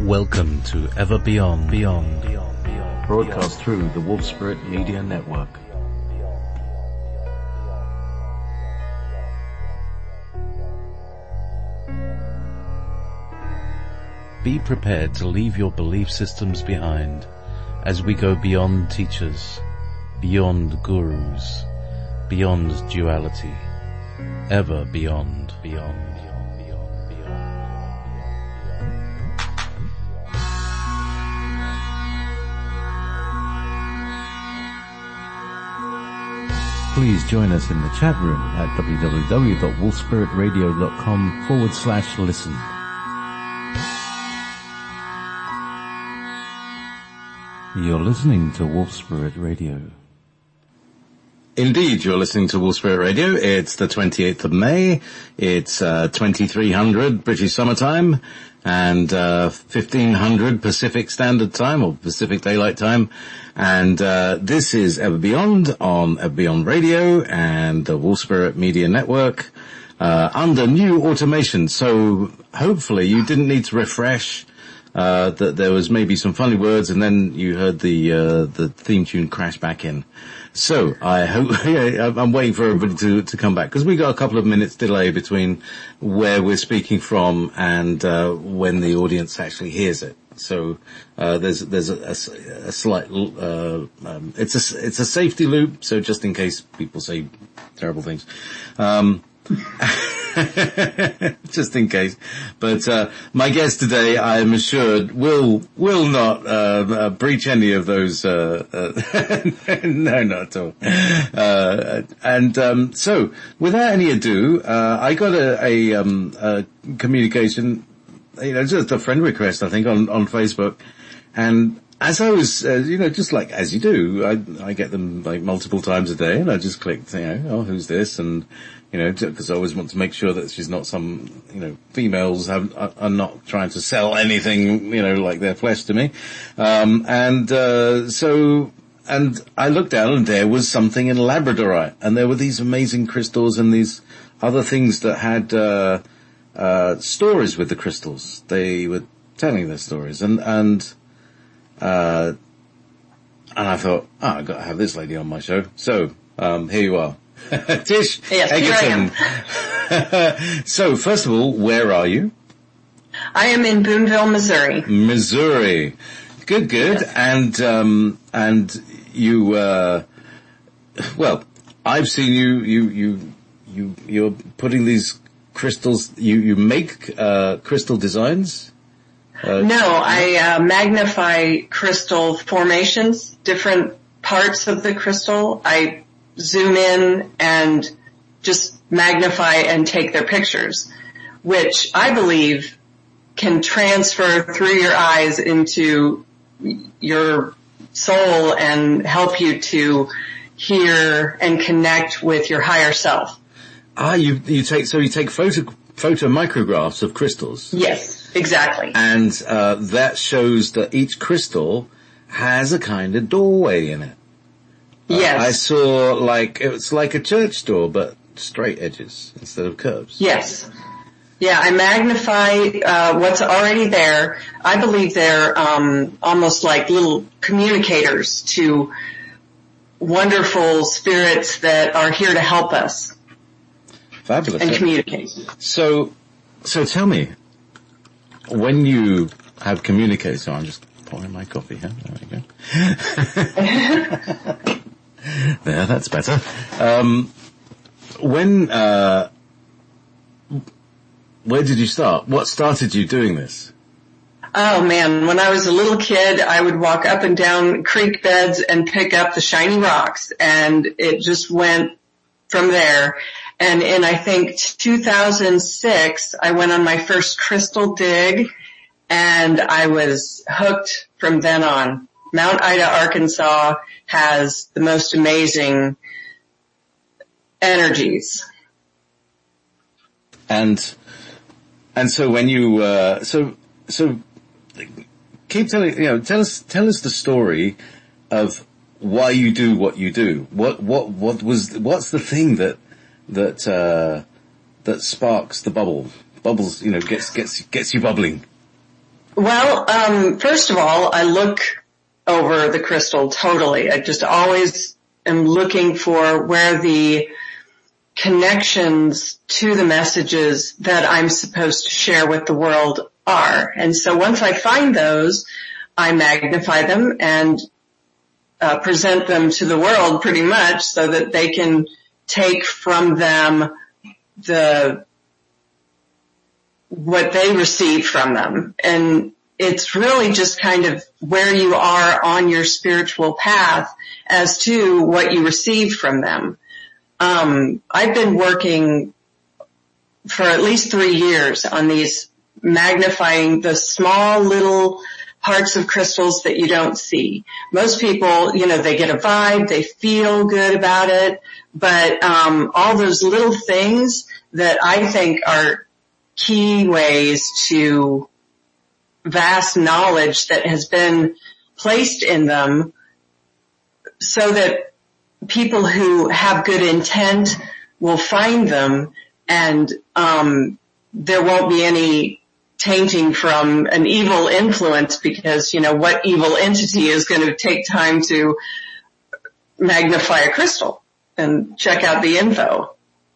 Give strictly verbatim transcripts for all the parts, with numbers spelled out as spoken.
Welcome to Ever Beyond, Beyond, Beyond, Beyond. Broadcast through the Wolf Spirit Media Network. Be prepared to leave your belief systems behind as we go beyond teachers, beyond gurus, beyond duality, ever beyond, beyond. Please join us in the chat room at www.wolfspiritradio.com forward slash listen. You're listening to Wolf Spirit Radio. Indeed, you're listening to Wolf Spirit Radio. It's the twenty-eighth of May. It's uh, twenty-three hundred British Summertime and uh, fifteen hundred Pacific Standard Time or Pacific Daylight Time. And uh, this is Ever Beyond on Ever Beyond Radio and the Wolf Spirit Media Network uh, under new automation. So hopefully you didn't need to refresh. Uh, that there was maybe some funny words, and then you heard the uh, the theme tune crash back in. So I hope yeah, I'm waiting for everybody to to come back because we got a couple of minutes delay between where we're speaking from and uh, when the audience actually hears it. So uh, there's there's a, a, a slight uh, um, it's a it's a safety loop. So just in case people say terrible things. Um, just in case. But uh, my guest today, I am assured, will will not uh, uh, breach any of those. Uh, uh, no, not at all. Uh, and um, so, without any ado, uh, I got a, a, um, a communication, you know, just a friend request, I think, on, on Facebook, and as I was, uh, you know, just like as you do, I, I get them like multiple times a day, and I just clicked, you know, oh, who's this? And, you know, because I always want to make sure that she's not some, you know, females have, are, are not trying to sell anything, you know, like their flesh to me. Um, and, uh, so, and I looked down and there was something in labradorite, and there were these amazing crystals and these other things that had, uh, uh, stories with the crystals. They were telling their stories, and, and, Uh, and I thought, oh, I've got to have this lady on my show. So, um, here you are. Tish yes, Egerton. Here I am. So, first of all, where are you? I am in Boonville, Missouri. Missouri. Good, good. Yes. And, um, and you, uh, well, I've seen you, you, you, you, you're putting these crystals, you, you make, uh, crystal designs? Uh, no, I uh, magnify crystal formations, different parts of the crystal. I zoom in and just magnify and take their pictures, which I believe can transfer through your eyes into your soul and help you to hear and connect with your higher self. Ah, you, you take, so you take photo, photo micrographs of crystals? Yes. Exactly. And uh, that shows that each crystal has a kind of doorway in it. Yes. Uh, I saw like, it's like a church door, but straight edges instead of curves. Yes. Yeah, I magnify uh, what's already there. I believe they're um, almost like little communicators to wonderful spirits that are here to help us. Fabulous. And communicate. So, so tell me, when you have communicated, so I'm just pouring my coffee here. There we go. There, that's better. Um, when, uh, where did you start? What started you doing this? Oh man, when I was a little kid, I would walk up and down creek beds and pick up the shiny rocks, and it just went from there. And in, I think, two thousand six, I went on my first crystal dig, and I was hooked from then on. Mount Ida, Arkansas has the most amazing energies. And, and so when you, uh, so, so, keep telling, you know, tell us, tell us the story of why you do what you do. What, what, what was, what's the thing that, that, uh, that sparks the bubble? Bubbles, you know, gets, gets, gets you bubbling. Well, um, first of all, I look over the crystal totally. I just always am looking for where the connections to the messages that I'm supposed to share with the world are. And so once I find those, I magnify them and uh, present them to the world pretty much so that they can take from them the what they receive from them. And it's really just kind of where you are on your spiritual path as to what you receive from them. Um, I've been working for at least three years on these magnifying the small little parts of crystals that you don't see. Most people, you know, they get a vibe, they feel good about it, but um, all those little things that I think are key ways to vast knowledge that has been placed in them so that people who have good intent will find them, and um there won't be any tainting from an evil influence, because, you know, what evil entity is going to take time to magnify a crystal and check out the info?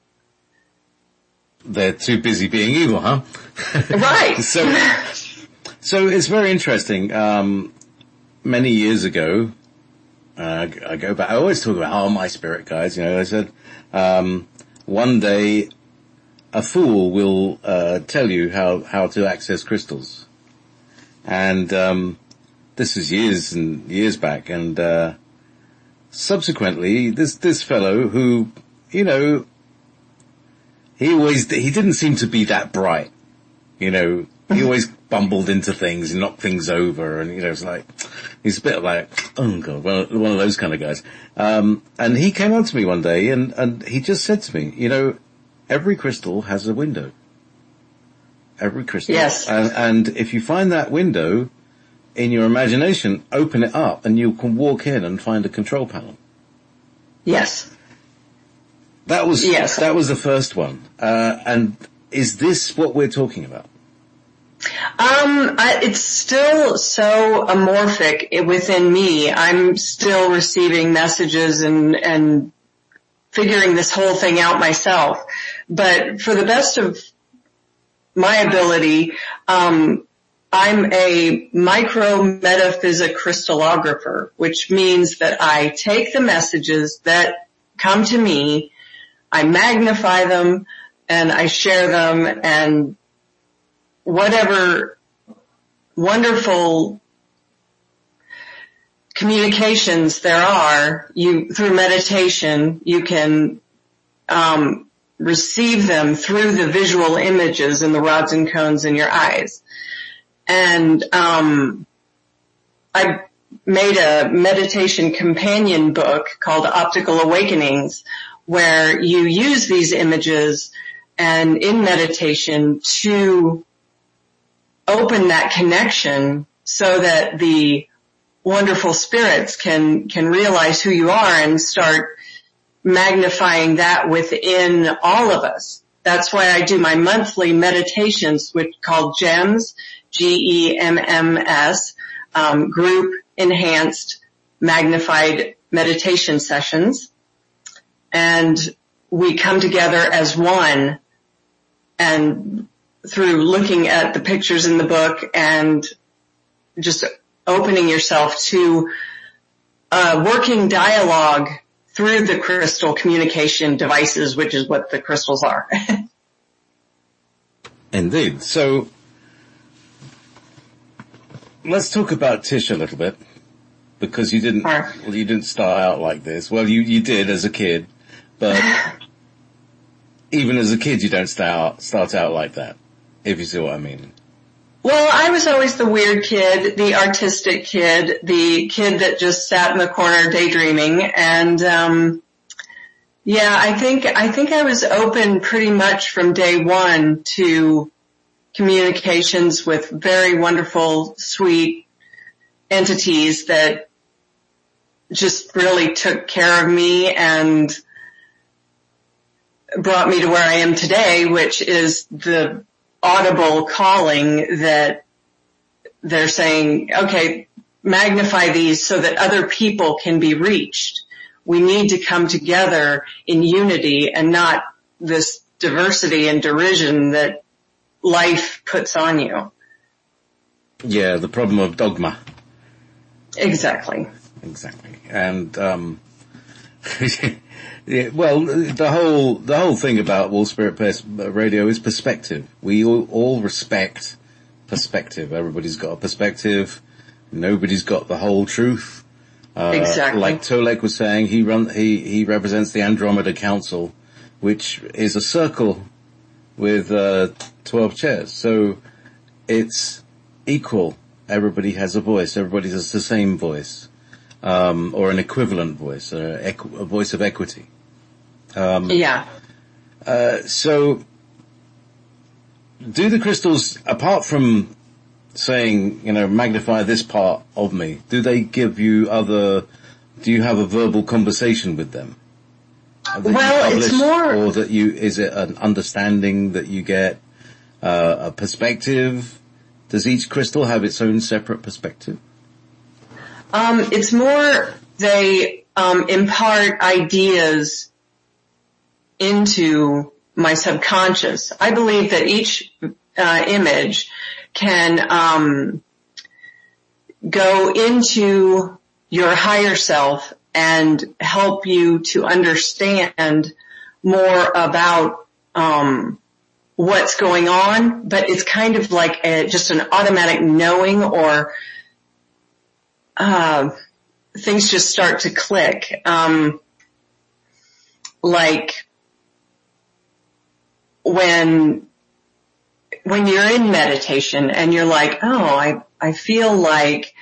They're too busy being evil, huh? Right. so, so it's very interesting. Um, many years ago, uh, I go back, I always talk about, oh, my spirit guides, you know, I said, um, one day a fool will, uh, tell you how, how to access crystals. And, um, this was years and years back. And, uh, subsequently, this, this fellow who, you know, he always, he didn't seem to be that bright, you know, he always bumbled into things and knocked things over, and, you know, it's like, he's a bit like, oh God, one, one of those kind of guys. Um, and he came on to me one day and, and he just said to me, you know, every crystal has a window. Every crystal. Yes. And, and if you find that window in your imagination, open it up and you can walk in and find a control panel. Yes. That was, yes. that was the first one. Uh, and is this what we're talking about? Um, I, it's still so amorphic within me. I'm still receiving messages and, and figuring this whole thing out myself. But for the best of my ability, um, I'm a micro metaphysic crystallographer, which means that I take the messages that come to me, I magnify them, and I share them, and whatever wonderful communications there are, you, through meditation, you can, um, receive them through the visual images and the rods and cones in your eyes. And, um, I made a meditation companion book called Optical Awakenings, where you use these images and in meditation to open that connection so that the wonderful spirits can, can realize who you are and start magnifying that within all of us. That's why I do my monthly meditations, which called GEMS, G E M M S, um, group enhanced magnified meditation sessions. And we come together as one, and through looking at the pictures in the book and just opening yourself to a working dialogue through the crystal communication devices, which is what the crystals are. Indeed. So let's talk about Tish a little bit, because you didn't, Sure. well, you didn't start out like this. Well, you, you did as a kid, but even as a kid, you don't start out, start out like that, if you see what I mean. Well, I was always the weird kid, the artistic kid, the kid that just sat in the corner daydreaming. And, um, yeah, I think, I think I was open pretty much from day one to communications with very wonderful, sweet entities that just really took care of me and brought me to where I am today, which is the audible calling that they're saying, okay, magnify these so that other people can be reached. We need to come together in unity and not this diversity and derision that life puts on you. Yeah, the problem of dogma. Exactly. Exactly. And, um, yeah, well, the whole, the whole thing about Wolf Spirit Pers- Radio is perspective. We all, all respect perspective. Everybody's got a perspective. Nobody's got the whole truth. Uh, exactly. Like Tolek was saying, he run, he, he represents the Andromeda Council, which is a circle with, uh, twelve chairs. So it's equal. Everybody has a voice. Everybody has the same voice. Um, or an equivalent voice, uh, equ- a voice of equity. Um, yeah. Uh, so do the crystals, apart from saying, you know, magnify this part of me, do they give you other, do you have a verbal conversation with them? Well, it's more, or that you, is it an understanding that you get, uh, a perspective? Does each crystal have its own separate perspective? Um, it's more they um, impart ideas into my subconscious. I believe that each uh, image can um, go into your higher self and help you to understand more about um, what's going on. But it's kind of like a, just an automatic knowing, or Uh, things just start to click. Um, like when, when you're in meditation and you're like, oh, I, I feel like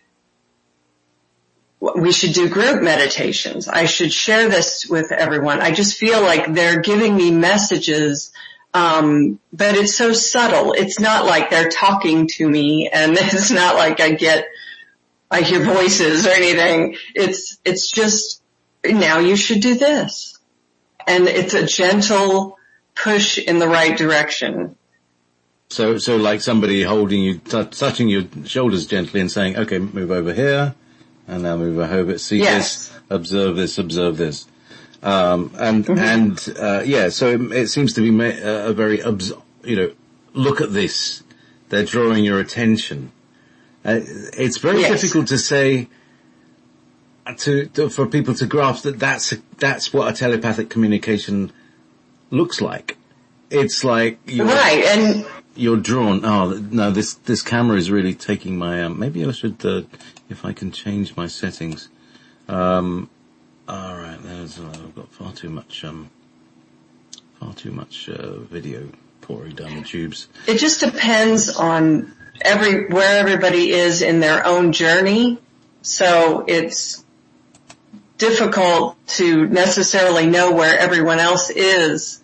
we should do group meditations. I should share this with everyone. I just feel like they're giving me messages, um, but it's so subtle. It's not like they're talking to me, and it's not like I get I hear voices or anything. It's, it's just, now you should do this. And it's a gentle push in the right direction. So, so like somebody holding you, t- touching your shoulders gently and saying, okay, move over here, and now move over, see yes. this, observe this, observe this. Um, and, mm-hmm. and, uh, yeah, so it, it seems to be ma- a very, obs- you know, look at this. They're drawing your attention. Uh, it's very yes. difficult to say, to, to, for people to grasp that that's, that's what a telepathic communication looks like. It's like you're, right, and you're drawn. Oh, no, this, this camera is really taking my, um, maybe I should, uh, if I can change my settings. Um, alright, there's, uh, I've got far too much, um, far too much, uh, video pouring down the tubes. It just depends on every, where everybody is in their own journey. So it's difficult to necessarily know where everyone else is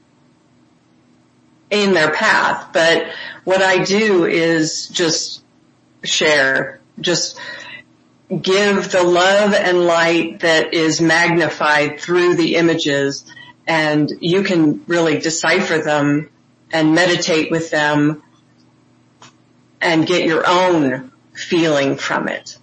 in their path. But what I do is just share, just give the love and light that is magnified through the images, and you can really decipher them and meditate with them and get your own feeling from it.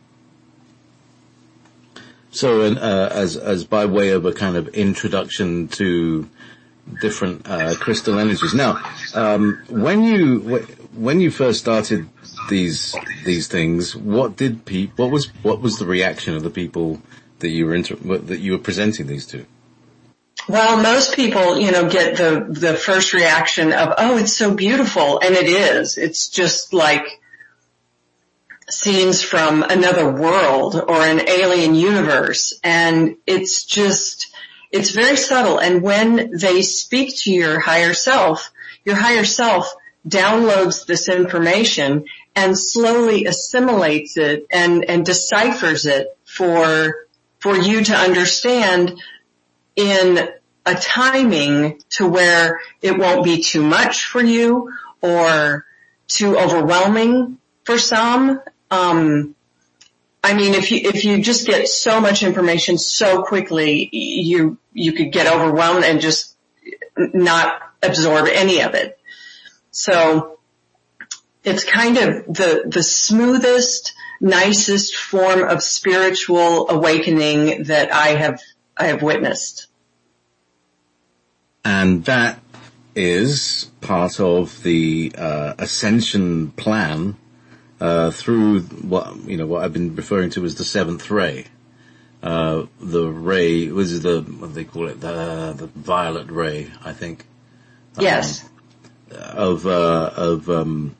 So, uh, as as by way of a kind of introduction to different uh, crystal energies. Now, um, when you when you first started these these things, what did pe- what was what was the reaction of the people that you were inter- that you were presenting these to? Well, most people, you know, get the the first reaction of, "Oh, it's so beautiful," and it is. It's just like scenes from another world or an alien universe, and it's just, it's very subtle. And when they speak to your higher self, your higher self downloads this information and slowly assimilates it and, and deciphers it for, for you to understand in a timing to where it won't be too much for you or too overwhelming for some. Um, I mean, if you, if you just get so much information so quickly, you, you could get overwhelmed and just not absorb any of it. So it's kind of the, the smoothest, nicest form of spiritual awakening that I have, I have witnessed. And that is part of the, uh, ascension plan, uh, through what, you know, what I've been referring to as the seventh ray. Uh, the ray, was the, what do they call it? The, the violet ray, I think. Yes. Um, of, uh, of, um,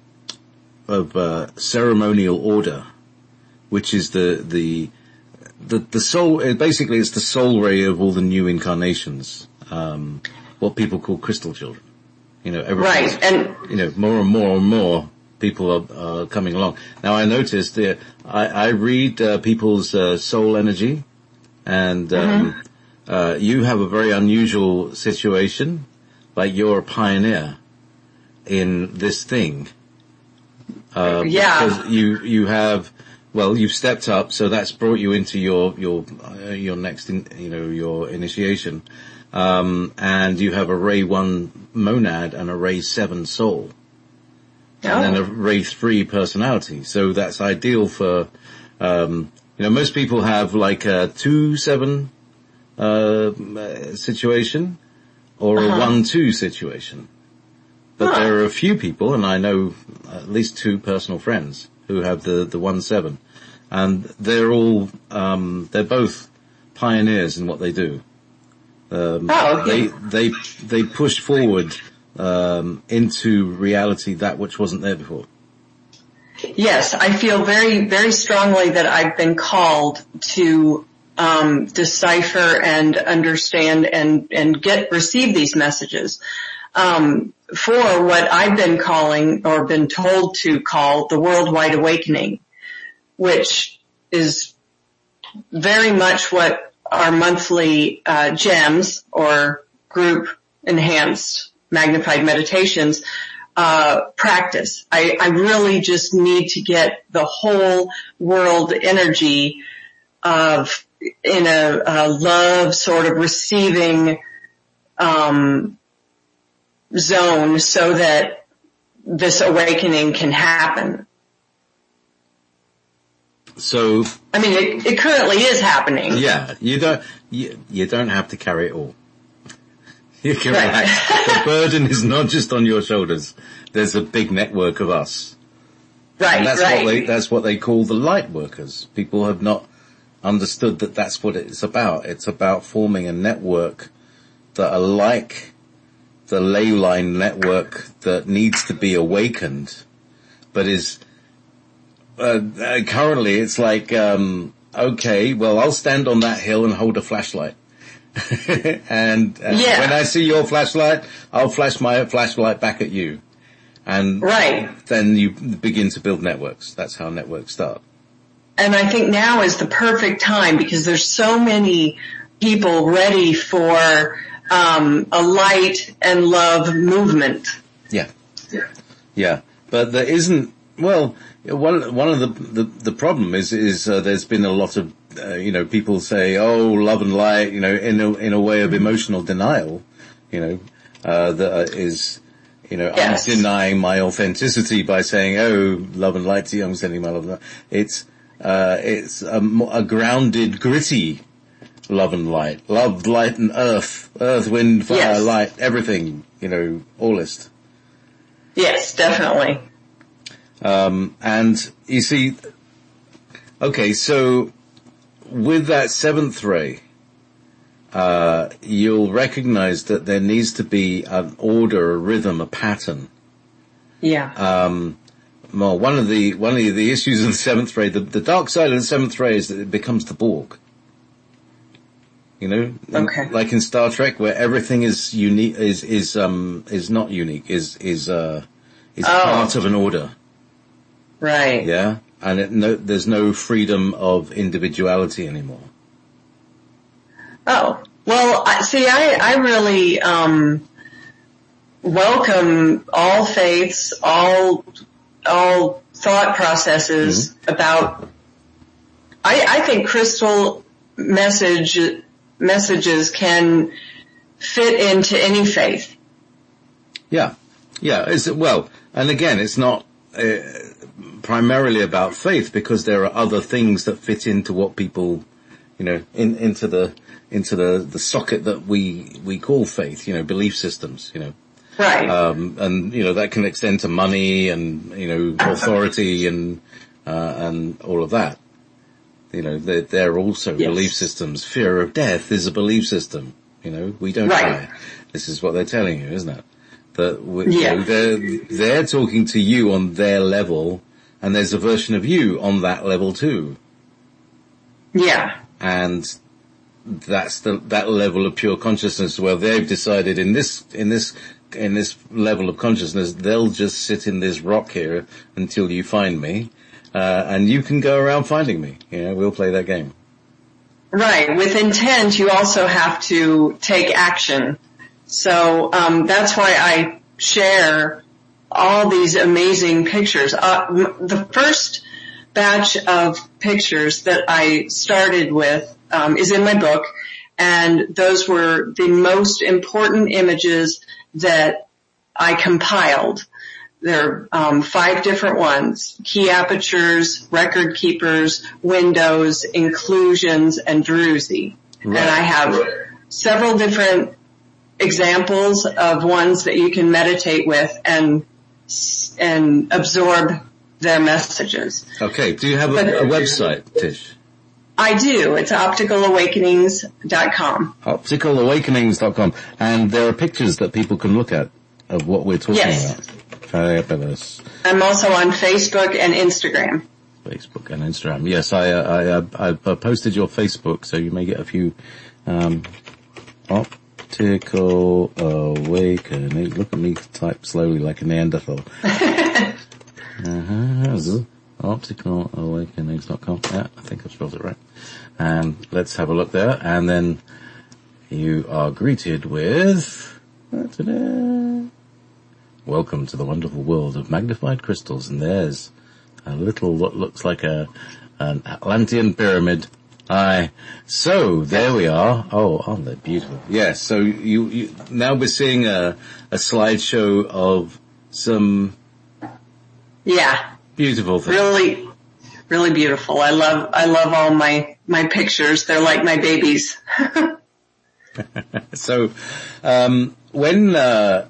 of, uh, ceremonial order, which is the, the, the, the soul, basically it's the soul ray of all the new incarnations, um, what people call crystal children. You know, right. And, you know, more and more and more people are, uh, coming along. Now I noticed that I, I read, uh, people's, uh, soul energy, and, um, mm-hmm. uh, you have a very unusual situation. Like you're a pioneer in this thing. Uh, yeah. Because you, you have, well, you've stepped up, so that's brought you into your, your, uh, your next, in, you know, your initiation. Um, and you have a Ray one monad and a Ray seven soul. Oh. And then a Ray three personality. So that's ideal for, um, you know, most people have like a two seven, uh, situation. Or uh-huh. a one two situation. But huh. there are a few people, and I know at least two personal friends who have the, the one seven. And they're all, um, they're both pioneers in what they do. Um, oh, okay. they, they, they push forward, um, into reality that which wasn't there before. Yes, I feel very, very strongly that I've been called to Um, decipher and understand and, and get, receive these messages, um, for what I've been calling or been told to call the Worldwide Awakening, which is very much what our monthly, uh, GEMS or group enhanced magnified meditations, uh, practice. I, I really just need to get the whole world energy of in a, a love sort of receiving um zone so that this awakening can happen. So I mean it, it currently is happening. Yeah, you don't you, you don't have to carry it all. You can right. relax. The burden is not just on your shoulders. There's a big network of us. Right, and that's right. what they that's what they call the light workers. People have not understood that that's what it's about. It's about forming a network that are like the ley line network that needs to be awakened, but is, uh, uh, currently it's like, um, okay, well I'll stand on that hill and hold a flashlight. and uh, yeah. when I see your flashlight, I'll flash my flashlight back at you. And right. then you begin to build networks. That's how networks start. And I think now is the perfect time because there's so many people ready for um a light and love movement. Yeah. Yeah. Yeah. But there isn't, well, one one of the the, the problem is is uh, there's been a lot of uh, you know, people say, "Oh, love and light," you know, in a in a way of emotional denial, you know, uh that is You know, yes. I'm denying my authenticity by saying, "Oh, love and light to you, I'm sending my love and light." It's Uh, it's a, a grounded, gritty love and light. Love, light and earth. Earth, wind, fire, yes. light, everything, you know, allist. Yes, definitely. Um, and you see, okay, so with that seventh ray, uh, you'll recognize that there needs to be an order, a rhythm, a pattern. Yeah. Um, Well, one of the one of the issues of the seventh ray, the, the dark side of the seventh ray is that it becomes the Borg. You know, okay. Like in Star Trek, where everything is unique, is is um is not unique, is is uh is oh. part of an order. Right. Yeah, and it, no, there's no freedom of individuality anymore. Oh well, I, see, I I really um welcome all faiths, all. all thought processes mm-hmm. about, I, I think crystal message, messages can fit into any faith. Yeah. Yeah. It's, well, and again, it's not, uh, primarily about faith, because there are other things that fit into what people, you know, in, into the into the, the socket that we we call faith, you know, belief systems, you know. Right. Um, and, you know, that can extend to money and, you know, authority and, uh, and all of that. You know, they're, they're also yes. belief systems. Fear of death is a belief system. You know, we don't right. die. This is what they're telling you, isn't it? That we, yeah. you know, they're, they're talking to you on their level, and there's a version of you on that level too. Yeah. And that's the, that level of pure consciousness where they've decided in this, in this, in this level of consciousness, they'll just sit in this rock here until you find me, uh, and you can go around finding me. You know, we'll play that game. Right. With intent, you also have to take action. So, um, that's why I share all these amazing pictures. Uh, the first batch of pictures that I started with, um, is in my book, and those were the most important images that I compiled. There are um, five different ones: key apertures, record keepers, windows, inclusions, and Druzy. Right. And I have several different examples of ones that you can meditate with and and absorb their messages. Okay. Do you have a, a website, Tish? I do. It's optical awakenings dot com. optical awakenings dot com. And there are pictures that people can look at of what we're talking yes. about. Fabulous. I'm also on Facebook and Instagram. Facebook and Instagram. Yes, I, I, I, I posted your Facebook, so you may get a few, um, optical awakening. Look at me type slowly like a Neanderthal. uh-huh. optical awakenings dot com. Yeah, I think I've spelled it right. And let's have a look there. And then you are greeted with, ta-da, welcome to the wonderful world of magnified crystals. And there's a little, what looks like a, an Atlantean pyramid. Aye. So there we are. Oh, aren't they beautiful? Yes. So you, you, now we're seeing a, a slideshow of some. Yeah. Beautiful thing. Really, really beautiful. I love, I love all my, my pictures. They're like my babies. So, um, when, uh,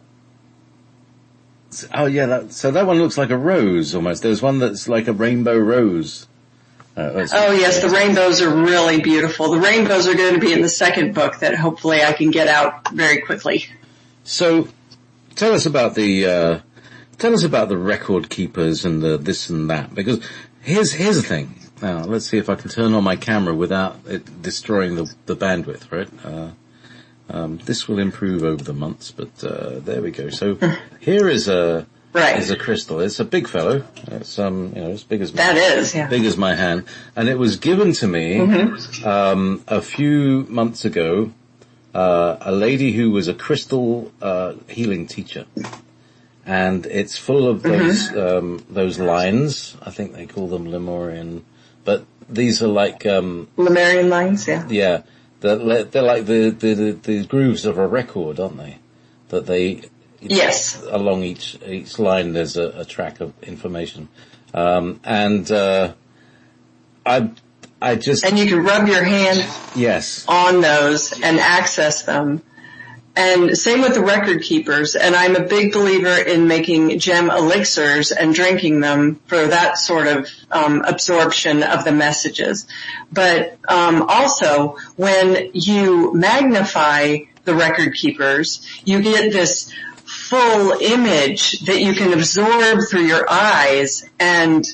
oh yeah, that, so that one looks like a rose almost. There's one that's like a rainbow rose. Uh, oh yes, the rainbows are really beautiful. The rainbows are going to be in the second book that hopefully I can get out very quickly. So, tell us about the, uh, Tell us about the record keepers and the this and that, because here's here's the thing. Now, let's see if I can turn on my camera without it destroying the the bandwidth, right? Uh, um, this will improve over the months, but uh, there we go. So here is a right. is a crystal. It's a big fellow. It's um you know as big as my, that is yeah. big as my hand, and it was given to me mm-hmm. um a few months ago. Uh, a lady who was a crystal uh, healing teacher. And it's full of those, mm-hmm. um, those lines. I think they call them Lemurian, but these are like, um. Lemurian lines, yeah. Yeah. They're, they're like the, the, the grooves of a record, aren't they? That they. Yes. Along each, each line there's a, a track of information. Um, and, uh, I, I just. And you can rub your hand. Yes. On those and access them. And same with the record keepers, and I'm a big believer in making gem elixirs and drinking them for that sort of um, absorption of the messages. But um, also, when you magnify the record keepers, you get this full image that you can absorb through your eyes and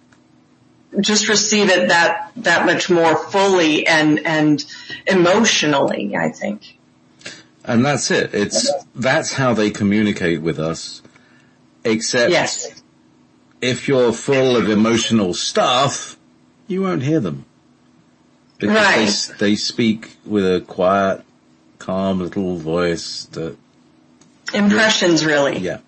just receive it that that much more fully and and emotionally, I think. And that's it. It's, that's how they communicate with us. Except yes. if you're full of emotional stuff, you won't hear them. Because right. they, they speak with a quiet, calm little voice that. Impressions, really. Yeah.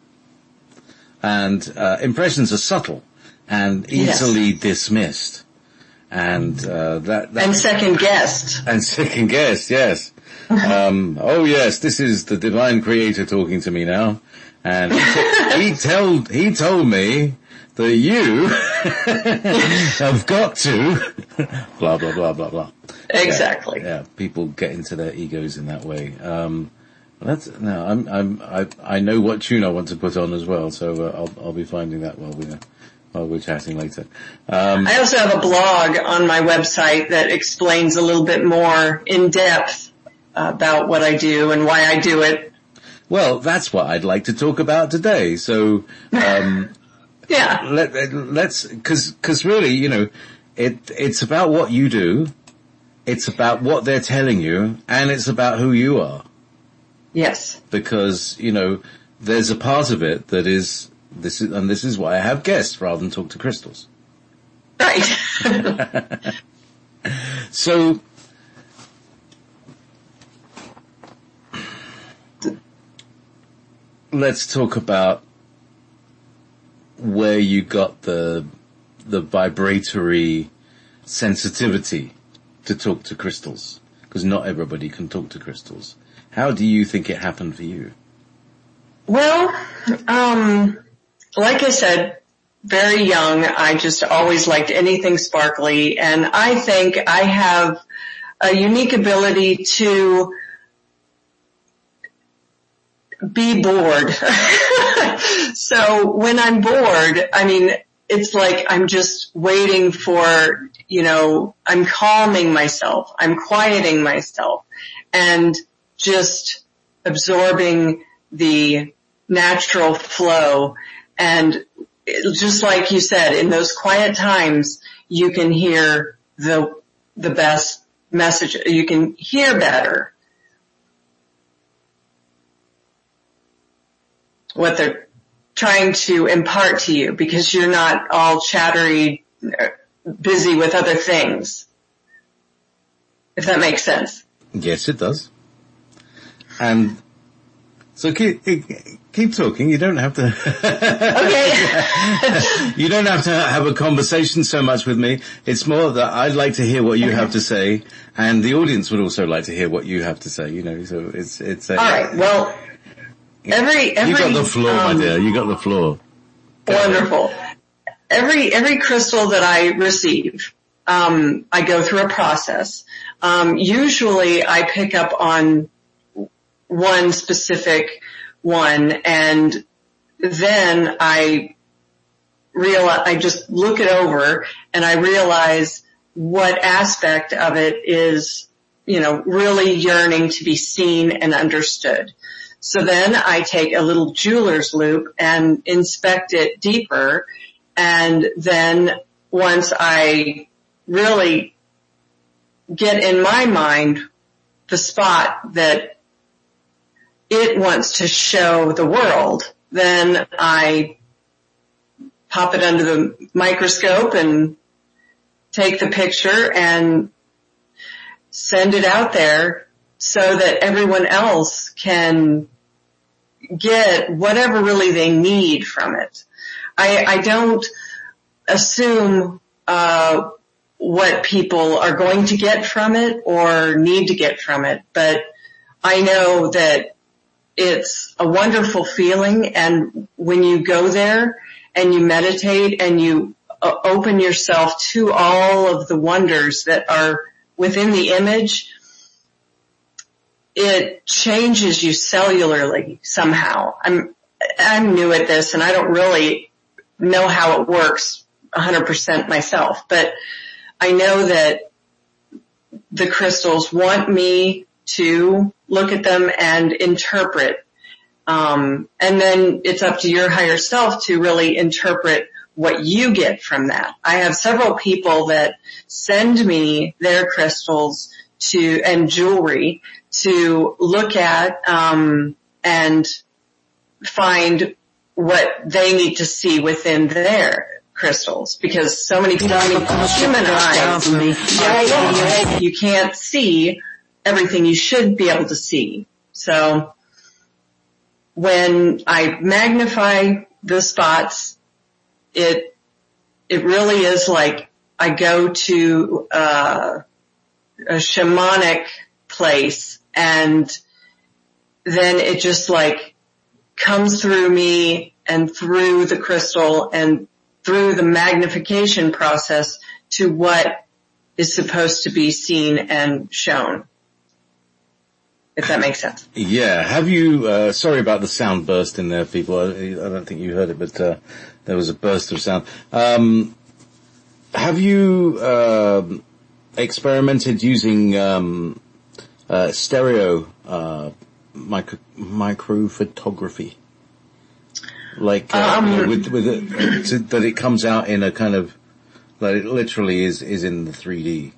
And, uh, impressions are subtle and easily yes. dismissed. And, uh, that, that. And second guessed. And second guessed, yes. um, oh yes, this is the divine creator talking to me now. And he, t- he told, he told me that you have got to blah, blah, blah, blah, blah. Exactly. Yeah, yeah, people get into their egos in that way. Um, that's, no, I'm, I'm, I, I know what tune I want to put on as well, so uh, I'll, I'll be finding that while we're, while we're chatting later. Um, I also have a blog on my website that explains a little bit more in depth about what I do and why I do it. Well, that's what I'd like to talk about today. So, um, yeah, let, let's, cause, cause really, you know, it, it's about what you do. It's about what they're telling you, and it's about who you are. Yes. Because, you know, there's a part of it that is, this is, and this is why I have guests rather than talk to crystals. Right. So, let's talk about where you got the, the vibratory sensitivity to talk to crystals, because not everybody can talk to crystals. How do you think it happened for you? Well, um, like I said, very young, I just always liked anything sparkly, and I think I have a unique ability to be bored. So when I'm bored, I mean, it's like I'm just waiting for, you know, I'm calming myself, I'm quieting myself, and just absorbing the natural flow. And just like you said, in those quiet times, you can hear the, the best message, you can hear better what they're trying to impart to you, because you're not all chattery, busy with other things. If that makes sense. Yes, it does. And so keep, keep talking. You don't have to. Okay. You don't have to have a conversation so much with me. It's more that I'd like to hear what you have to say, and the audience would also like to hear what you have to say. You know, so it's it's. A, all right. Well, every every. You got the floor, um, my dear. You got the floor. Go wonderful. ahead. Every every crystal that I receive, um, I go through a process. Um, usually, I pick up on one specific one, and then I realize, I just look it over and I realize what aspect of it is, you know, really yearning to be seen and understood. So then I take a little jeweler's loupe and inspect it deeper, and then once I really get in my mind the spot that it wants to show the world, then I pop it under the microscope and take the picture and send it out there so that everyone else can get whatever really they need from it. I, I don't assume uh what people are going to get from it or need to get from it, but I know that it's a wonderful feeling, and when you go there and you meditate and you uh, open yourself to all of the wonders that are within the image, it changes you cellularly somehow. I'm I'm new at this, and I don't really know how it works one hundred percent myself, but I know that the crystals want me to look at them and interpret. Um, and then it's up to your higher self to really interpret what you get from that. I have several people that send me their crystals to, and jewelry to look at, um, and find what they need to see within their crystals, because so many people, human eyes, you can't see everything you should be able to see. So when I magnify the spots, it it really is like I go to uh, a shamanic place, and then it just like comes through me and through the crystal, and through the magnification process to what is supposed to be seen and shown. If that makes sense. Yeah. Have you, uh, sorry about the sound burst in there, people. I, I don't think you heard it, but, uh, there was a burst of sound. Um, have you, uh, experimented using, um, uh, stereo, uh, micro, microphotography? Like, uh, um, you know, with, with it, so that it comes out in a kind of, that it literally is, is in the three D.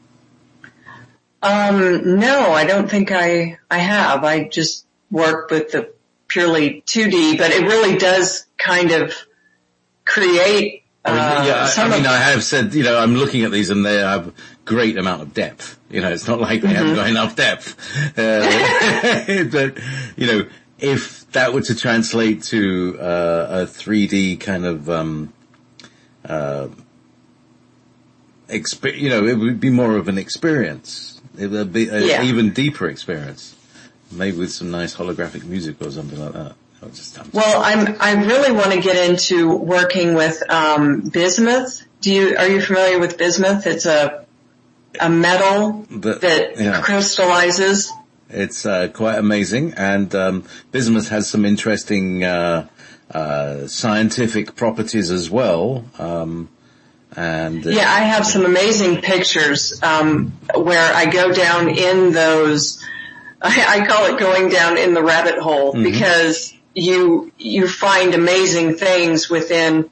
Um, no, I don't think I, I have. I just work with the purely two D, but it really does kind of create, uh, yeah, I, some I mean, of, I have said, you know, I'm looking at these and they have great amount of depth. You know, it's not like they mm-hmm. haven't got enough depth. Uh, but, you know, if that were to translate to, uh, a three D kind of, um, uh, exp- you know, it would be more of an experience. It would be an yeah. even deeper experience. Maybe with some nice holographic music or something like that. Just, well, I'm, I really want to get into working with, um, bismuth. Do you, are you familiar with bismuth? It's a, a metal the, that yeah. crystallizes. It's, uh, quite amazing. And, um, bismuth has some interesting, uh, uh, scientific properties as well. Um, and, uh, yeah, I have some amazing pictures, um, where I go down in those, I, I call it going down in the rabbit hole mm-hmm. because you, you find amazing things within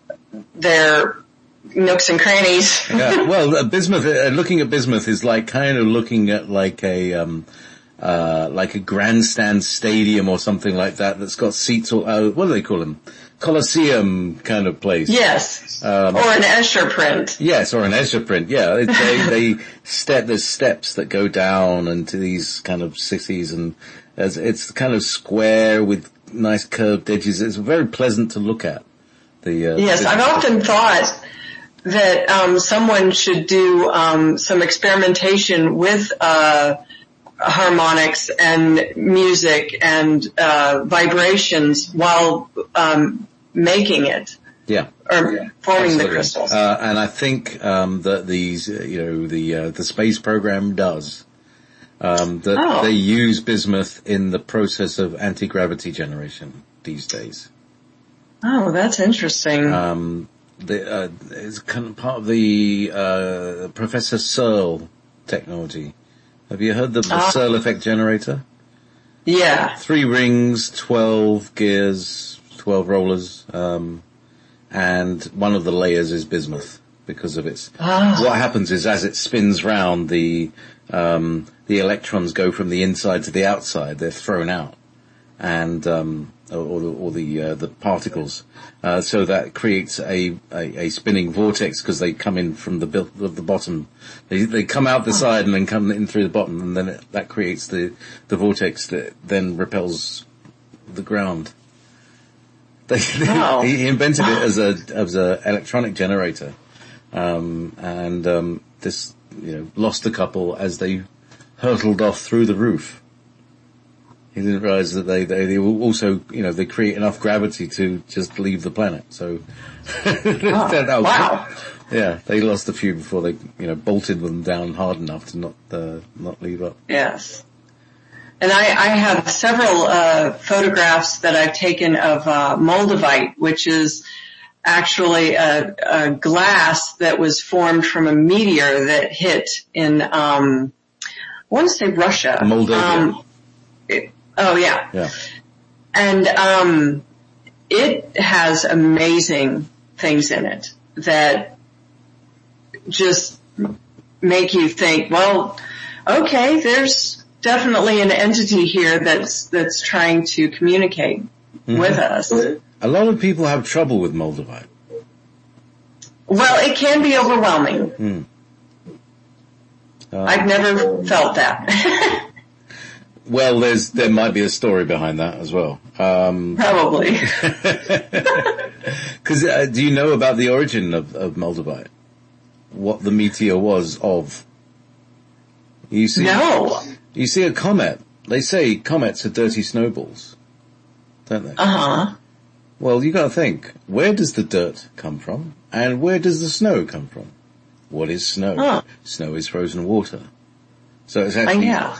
their nooks and crannies. yeah, well, uh, bismuth, uh, looking at bismuth is like kind of looking at like a, um, uh, like a grandstand stadium or something like that that's got seats all, uh, what do they call them? Colosseum kind of place. Yes. Um, or an Escher print. Yes, or an Escher print, yeah. It, they, they step, there's steps that go down into these kind of cities and it's, it's kind of square with nice curved edges. It's very pleasant to look at. The, uh, yes, the, I've often thought that, um, someone should do, um, some experimentation with, uh, harmonics and music and, uh, vibrations while, um, making it. Yeah. Or yeah. forming Absolutely. the crystals. Uh, and I think, um, that these, uh, you know, the, uh, the space program does. Um, that oh. they use bismuth in the process of anti-gravity generation these days. Oh, that's interesting. Um, the, uh, it's kind of part of the, uh, Professor Searle technology. Have you heard the, the uh, Searle effect generator? Yeah. Three rings, twelve gears, twelve rollers, um, and one of the layers is bismuth because of its, ah. what happens is as it spins round, the, um, the electrons go from the inside to the outside, they're thrown out. And, um, or the, or the, uh, the particles. Uh, so that creates a, a, a spinning vortex because they come in from the bil- the bottom. They, they come out the side and then come in through the bottom and then it, that creates the, the vortex that then repels the ground. They, wow. he invented it as a, as a electronic generator. Um, and, um, this, you know, lost a couple as they hurtled off through the roof. He didn't realize that they, they, they also, you know, they create enough gravity to just leave the planet. So, oh, that was, wow. Yeah, they lost a few before they, you know, bolted them down hard enough to not, uh, not leave up. Yes. And I, I have several, uh, photographs that I've taken of, uh, moldavite, which is actually a, a glass that was formed from a meteor that hit in, um, I want to say Russia. Moldova. Um, it, Oh yeah. Yeah. And, um, it has amazing things in it that just make you think, well, okay, there's definitely an entity here that's, that's trying to communicate mm-hmm. with us. A lot of people have trouble with moldavite. Well, it can be overwhelming. Hmm. Uh, I've never felt that. Well, there's, there might be a story behind that as well. Um, Probably. Cause, uh, do you know about the origin of, of moldavite? What the meteor was of? You see, no. You see a comet. They say comets are dirty snowballs. Don't they? Uh-huh. Well, you got to think, where does the dirt come from, and where does the snow come from? What is snow? Huh. Snow is frozen water. So it's actually yeah.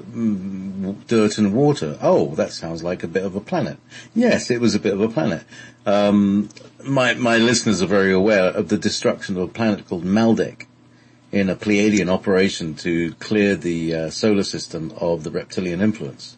dirt and water. Oh, that sounds like a bit of a planet. Yes, it was a bit of a planet. Um, my my listeners are very aware of the destruction of a planet called Maldek in a Pleiadian operation to clear the uh, solar system of the reptilian influence.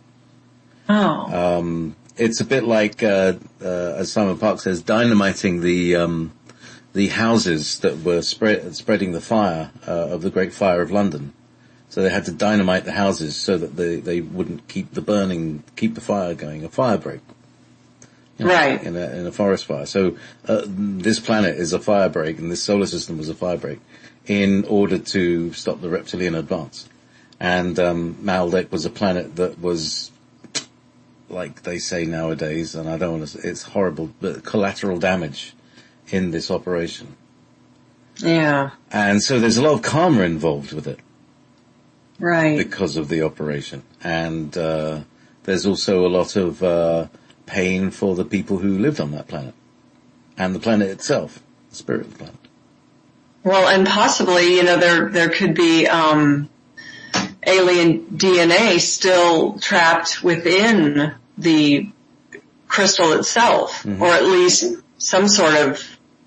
Oh. Um, it's a bit like, uh, uh, as Simon Park says, dynamiting the um, the houses that were spread, spreading the fire uh, of the Great Fire of London. So they had to dynamite the houses so that they, they wouldn't keep the burning, keep the fire going, a fire break. You know, right. In a, in a forest fire. So uh, this planet is a fire break, and this solar system was a fire break in order to stop the reptilian advance. And um, Maldek was a planet that was, like they say nowadays, and I don't want to, it's horrible, but collateral damage in this operation. Yeah. And so there's a lot of karma involved with it. Right. Because of the operation. And uh there's also a lot of uh pain for the people who lived on that planet. And the planet itself, the spirit of the planet. Well, and possibly, you know, there there could be um alien D N A still trapped within the crystal itself, mm-hmm. or at least some sort of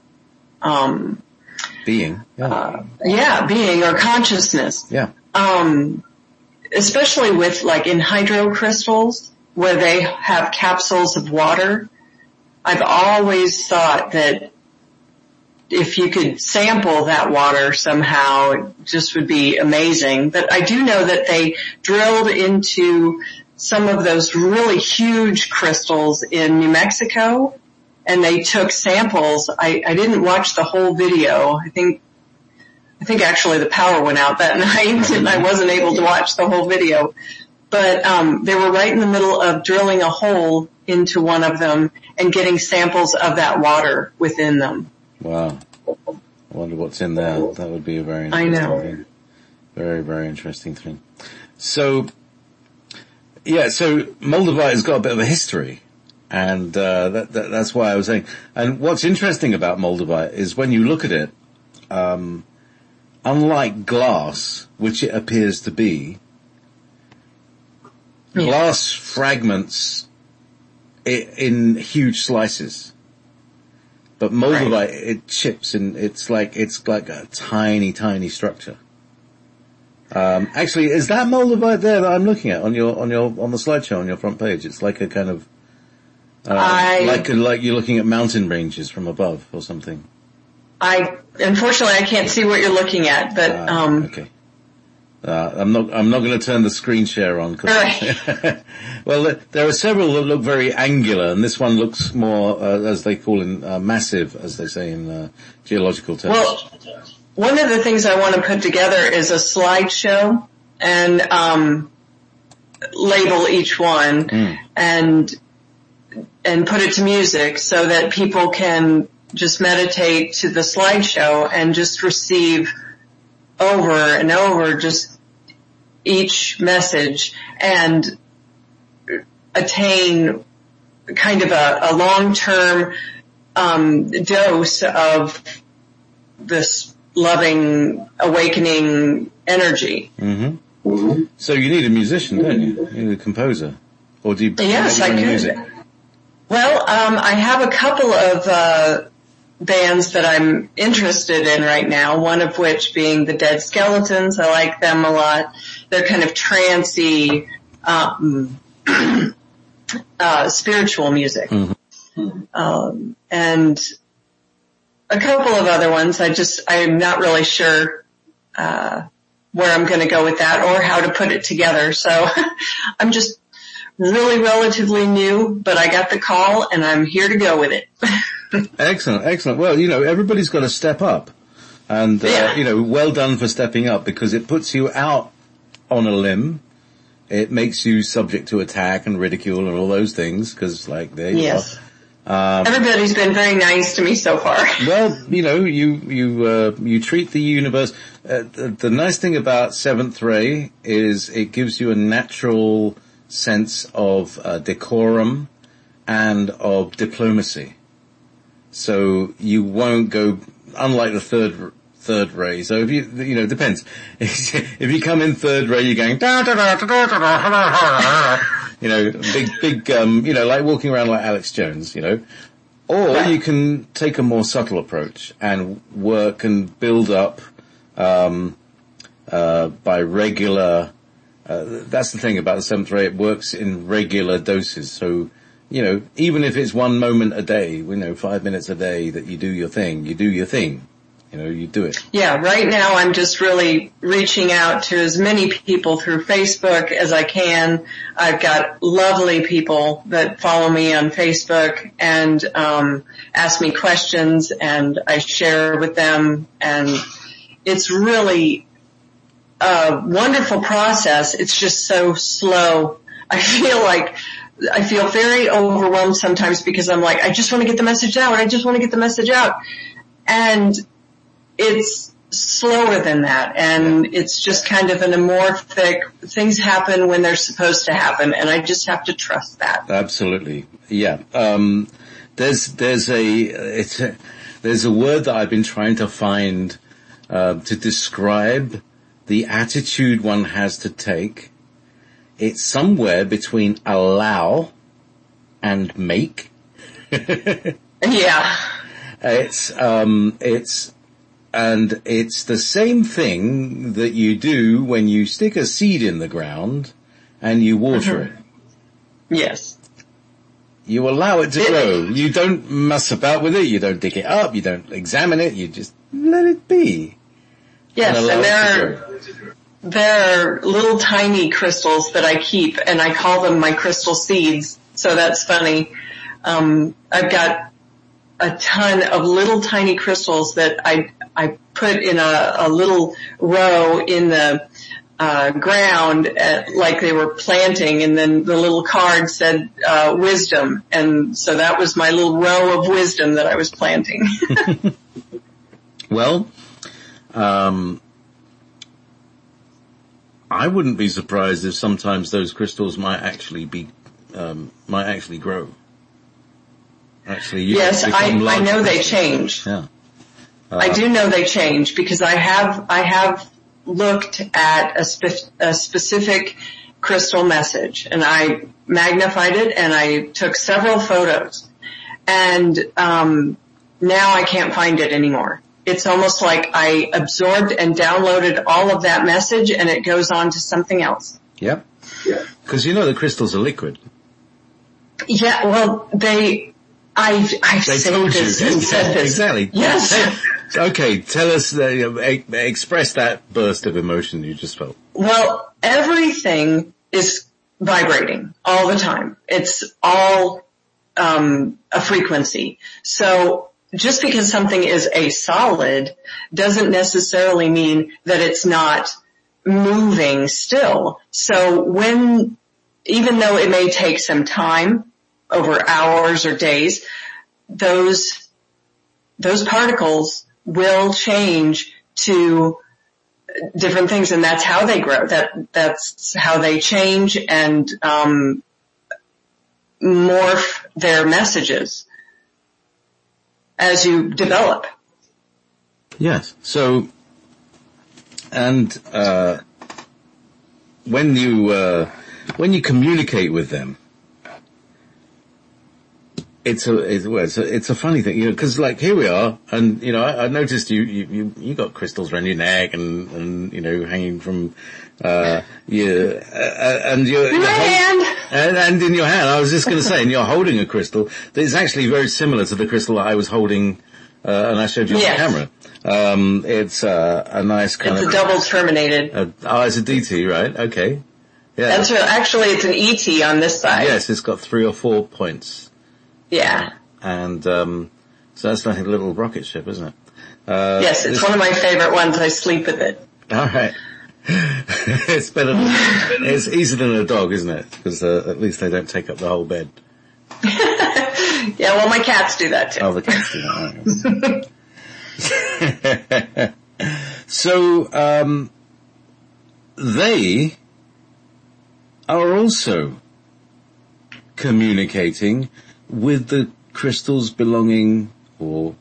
um being. Yeah. Uh, yeah, being or consciousness. Yeah. Um, especially with like in hydrocrystals where they have capsules of water. I've always thought that if you could sample that water somehow, it just would be amazing. But I do know that they drilled into some of those really huge crystals in New Mexico, and they took samples. I, I didn't watch the whole video. I think I think actually the power went out that night and I wasn't able to watch the whole video. But um they were right in the middle of drilling a hole into one of them and getting samples of that water within them. Wow. I wonder what's in there. That would be a very interesting I know. thing. Very, very interesting thing. So, yeah, so Moldavite has got a bit of a history. And uh that, that that's why I was saying. And what's interesting about Moldavite is when you look at it, um unlike glass, which it appears to be, yeah. glass fragments in huge slices. But Moldavite, right. it chips and it's like, it's like a tiny, tiny structure. Um, actually, is that Moldavite there that I'm looking at on your, on your, on the slideshow on your front page? It's like a kind of, uh, I... like, a, like you're looking at mountain ranges from above or something. I, unfortunately I can't see what you're looking at, but, uh, um. Okay. Uh, I'm not, I'm not going to turn the screen share on. Cause right. Well, there are several that look very angular, and this one looks more, uh, as they call it, uh, massive, as they say in, uh, geological terms. Well, one of the things I want to put together is a slideshow and, um, label each one mm. and, and put it to music so that people can just meditate to the slideshow and just receive over and over just each message and attain kind of a, a long-term um, dose of this loving, awakening energy. Mm-hmm. Mm-hmm. So you need a musician, don't you? You need a composer. Or do you yes, I could. Music? Well, um, I have a couple of uh bands that I'm interested in right now, one of which being the Dead Skeletons. I like them a lot. They're kind of trancey, um, uh, spiritual music. Mm-hmm. Um, and a couple of other ones. I just, I'm not really sure, uh, where I'm going to go with that or how to put it together. So I'm just really relatively new, but I got the call and I'm here to go with it. Excellent, excellent. Well, you know, everybody's got to step up. And, uh, yeah. you know, well done for stepping up because it puts you out on a limb. It makes you subject to attack and ridicule and all those things because, like, there you yes. are. Um, Everybody's been very nice to me so far. Well, you know, you, you, uh, you treat the universe. Uh, the, the nice thing about Seventh Ray is it gives you a natural sense of uh, decorum and of diplomacy. So you won't go, unlike the third third ray. So if you, you know, it depends. If you come in third ray, you're going, da, da, da, da, da, da, da, you know, big, big, um, you know, like walking around like Alex Jones, you know. Or you can take a more subtle approach and work and build up, um, uh, by regular, uh, that's the thing about the seventh ray, it works in regular doses. So, you know, even if it's one moment a day, you know, five minutes a day that you do your thing, you do your thing. You know, you do it. Yeah, right now I'm just really reaching out to as many people through Facebook as I can. I've got lovely people that follow me on Facebook and um ask me questions, and I share with them, and it's really a wonderful process. It's just so slow. I feel like I feel very overwhelmed sometimes because I'm like, I just want to get the message out. I just want to get the message out. And it's slower than that, and it's just kind of an amorphic, things happen when they're supposed to happen, and I just have to trust that. Absolutely. Yeah. Um, there's, there's a, it's a, there's a word that I've been trying to find, uh, to describe the attitude one has to take. It's somewhere between allow and make. Yeah. It's, um, it's, and it's the same thing that you do when you stick a seed in the ground and you water Mm-hmm. it. Yes. You allow it to It, grow. You don't mess about with it. You don't dig it up. You don't examine it. You just let it be. yes, and, and there are, there are little tiny crystals that I keep, and I call them my crystal seeds, so that's funny. Um, I've got a ton of little tiny crystals that I I put in a, a little row in the uh ground at, like they were planting, and then the little card said uh wisdom, and so that was my little row of wisdom that I was planting. Well, um, I wouldn't be surprised if sometimes those crystals might actually be um might actually grow. Actually, you yes, I, I know they crystals. change. Yeah. Uh, I do know they change because I have, I have looked at a, spe- a specific crystal message, and I magnified it, and I took several photos, and um now I can't find it anymore. It's almost like I absorbed and downloaded all of that message, and it goes on to something else. Yep. Yeah. Because you know the crystals are liquid. Yeah, well, they, I've, I've They said told this you. and said this. Exactly. Yes. Okay, tell us, uh, express that burst of emotion you just felt. Well, everything is vibrating all the time. It's all um a frequency. So just because something is a solid doesn't necessarily mean that it's not moving still. So when, even though it may take some time, over hours or days, those those particles will change to different things, and that's how they grow. That that's how they change and um morph their messages as you develop. Yes. So, and uh when you uh when you communicate with them, It's a, it's, well, it's a, it's a funny thing, you know, cause like here we are, and, you know, I, I noticed you, you, you, you got crystals around your neck and, and, you know, hanging from, uh, your, uh, and your, In my hand! And, and in your hand, I was just gonna say, and you're holding a crystal that is actually very similar to the crystal that I was holding, uh, and I showed you on Yes. the camera. Um, it's, uh, a nice kind It's of. a double terminated. Uh, oh, it's a D T, right? Okay. Yeah. That's a, actually it's an E T on this side. Yes, it's got three or four points. Yeah. And, um, so that's like a little rocket ship, isn't it? Uh, Yes, it's this, one of my favorite ones. I sleep with it. Alright. It's better than, it's easier than a dog, isn't it? Because, uh, at least they don't take up the whole bed. Yeah, well my cats do that too. Oh, the cats do that. So, um, they are also communicating with the crystals belonging, or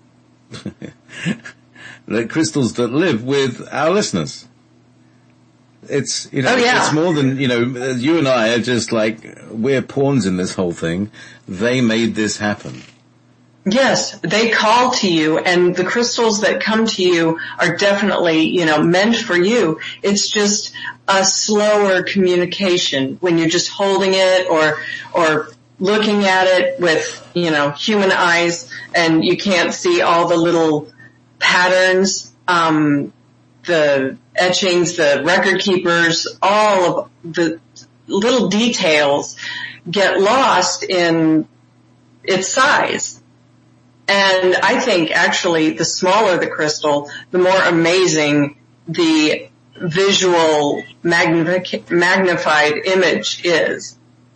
the crystals that live with our listeners. It's, you know, oh, yeah. it's more than, you know, you and I are just like, we're pawns in this whole thing. They made this happen. Yes, they call to you, and the crystals that come to you are definitely, you know, meant for you. It's just a slower communication when you're just holding it or, or looking at it with, you know, human eyes, and you can't see all the little patterns, um, the etchings, the record keepers, all of the little details get lost in its size. And I think actually the smaller the crystal, the more amazing the visual magnific- magnified image is.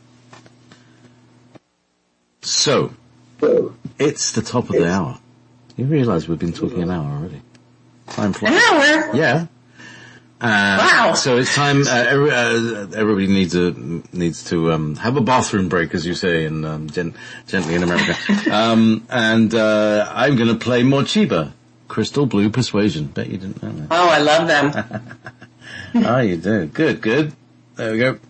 So, it's the top of the hour. You realize we've been talking an hour already. Time flies. An hour? Yeah. Uh, wow. So it's time, uh, every, uh, everybody needs to, needs to, um, have a bathroom break, as you say in, um, gen- gently in America. um, and, uh, I'm gonna play Mochiba, Crystal Blue Persuasion. Bet you didn't know that. Oh, I love them. Oh, you do. Good, good. There we go.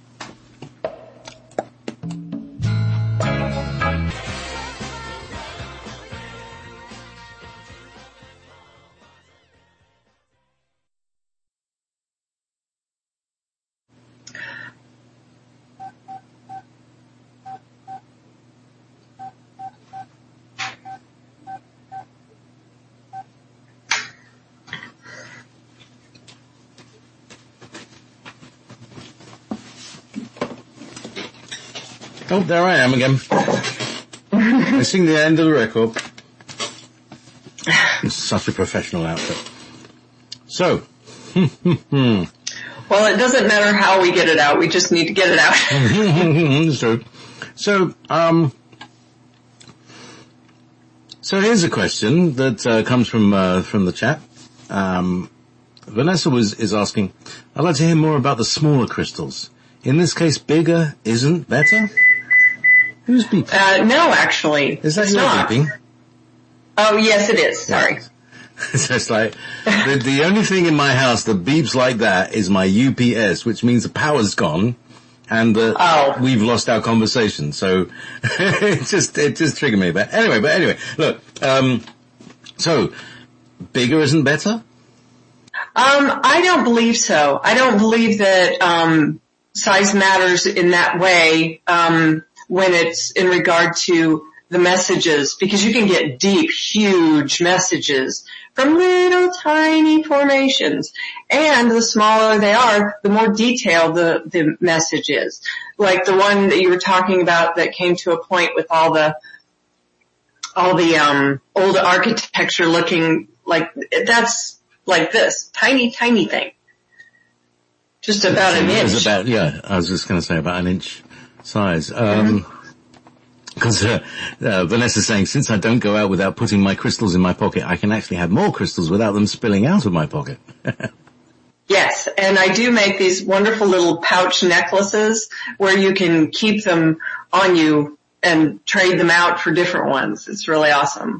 Oh, there I am again. Missing the end of the record. It's such a professional outfit. So. Well, it doesn't matter how we get it out. We just need to get it out. It's true. So, um, so here's a question that uh, comes from uh, from the chat. Um, Vanessa was is asking, I'd like to hear more about the smaller crystals. In this case, bigger isn't better? Who's beeping? Uh, no, actually. Is that it's your not. beeping? Oh, yes, it is. Sorry. Yeah. So it's like, the, the only thing in my house that beeps like that is my U P S, which means the power's gone and that oh. we've lost our conversation. So it just, it just triggered me. But anyway, but anyway, look, um, so bigger isn't better? Um, I don't believe so. I don't believe that, um, size matters in that way, um, when it's in regard to the messages, because you can get deep, huge messages from little tiny formations. And the smaller they are, the more detailed the, the message is. Like the one that you were talking about that came to a point with all the, all the, um, old architecture looking like, that's like this, tiny, tiny thing. Just about an inch. It's about, yeah, I was just going to say about an inch size. Um, mm-hmm. Because uh, uh, Vanessa's saying, since I don't go out without putting my crystals in my pocket, I can actually have more crystals without them spilling out of my pocket. Yes, and I do make these wonderful little pouch necklaces where you can keep them on you and trade them out for different ones. It's really awesome.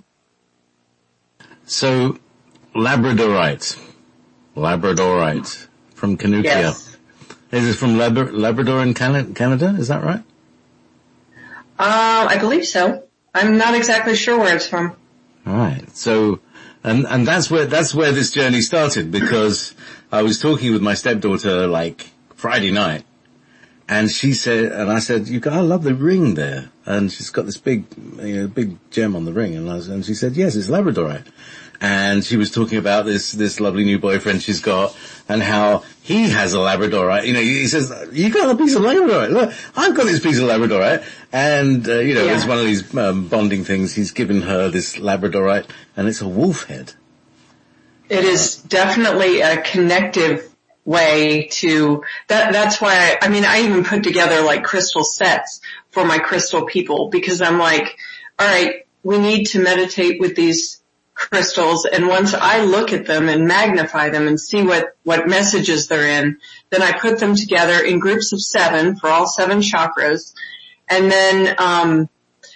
So, Labradorite. Labradorite from Canukia. Yes. Is it from Labra- Labrador in Canada? Is that right? Uh, I believe so. I'm not exactly sure where it's from. All right. So, and, and that's where, that's where this journey started, because I was talking with my stepdaughter like Friday night, and she said, and I said, you got, I love the ring there. And she's got this big, you know, big gem on the ring. And I was, and she said, yes, it's Labradorite. And she was talking about this, this lovely new boyfriend she's got and how he has a Labradorite. You know, he says, you got a piece of Labradorite. Look, I've got this piece of Labradorite. And, uh, you know, yeah. it's one of these um, bonding things. He's given her this Labradorite and it's a wolf head. It is definitely a connective way to, that, that's why, I, I mean, I even put together like crystal sets for my crystal people, because I'm like, all right, we need to meditate with these crystals, and once I look at them and magnify them and see what, what messages they're in, then I put them together in groups of seven for all seven chakras, and then, um,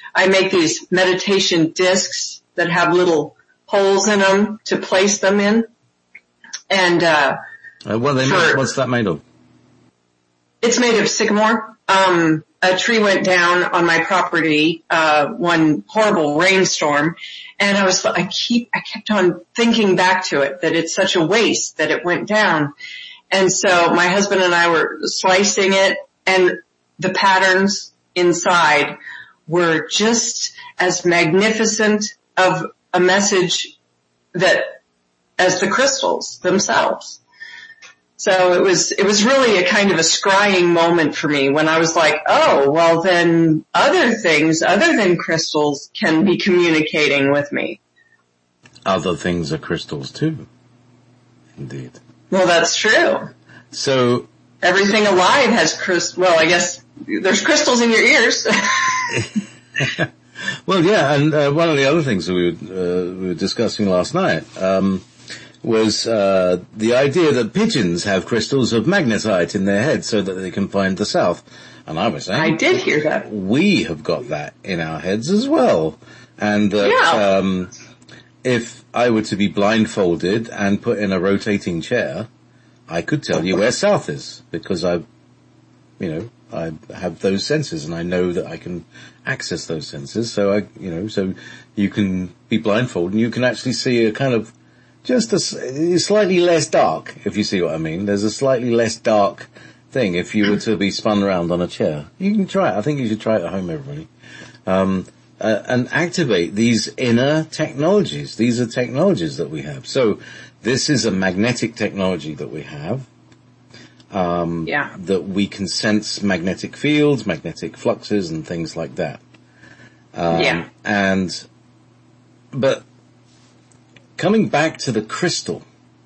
I make these meditation discs that have little holes in them to place them in. And, uh, uh what are they for, made, what's that made of? It's made of sycamore. Um, a tree went down on my property, uh, one horrible rainstorm. And I was, I keep, I kept on thinking back to it, that it's such a waste that it went down. And so my husband and I were slicing it, and the patterns inside were just as magnificent of a message that, as the crystals themselves. So it was, it was really a kind of a scrying moment for me when I was like, oh, well then other things other than crystals can be communicating with me. Other things are crystals too. Indeed. Well, that's true. So everything alive has crystals. Well, I guess there's crystals in your ears. Well, yeah, and uh, one of the other things that we were, uh, we were discussing last night, um, was uh the idea that pigeons have crystals of magnetite in their head so that they can find the south. And I was saying, I did hear that. We have got that in our heads as well. And that yeah. um if I were to be blindfolded and put in a rotating chair, I could tell you where south is, because I, you know, I have those senses and I know that I can access those senses. So I, you know, so you can be blindfolded and you can actually see a kind of just a slightly less dark, if you see what I mean. There's a slightly less dark thing if you were to be spun around on a chair. You can try it. I think you should try it at home, everybody. Um, uh, and activate these inner technologies. These are technologies that we have. So this is a magnetic technology that we have. Um, yeah. That we can sense magnetic fields, magnetic fluxes and things like that. Um, yeah. And, but, coming back to the crystal,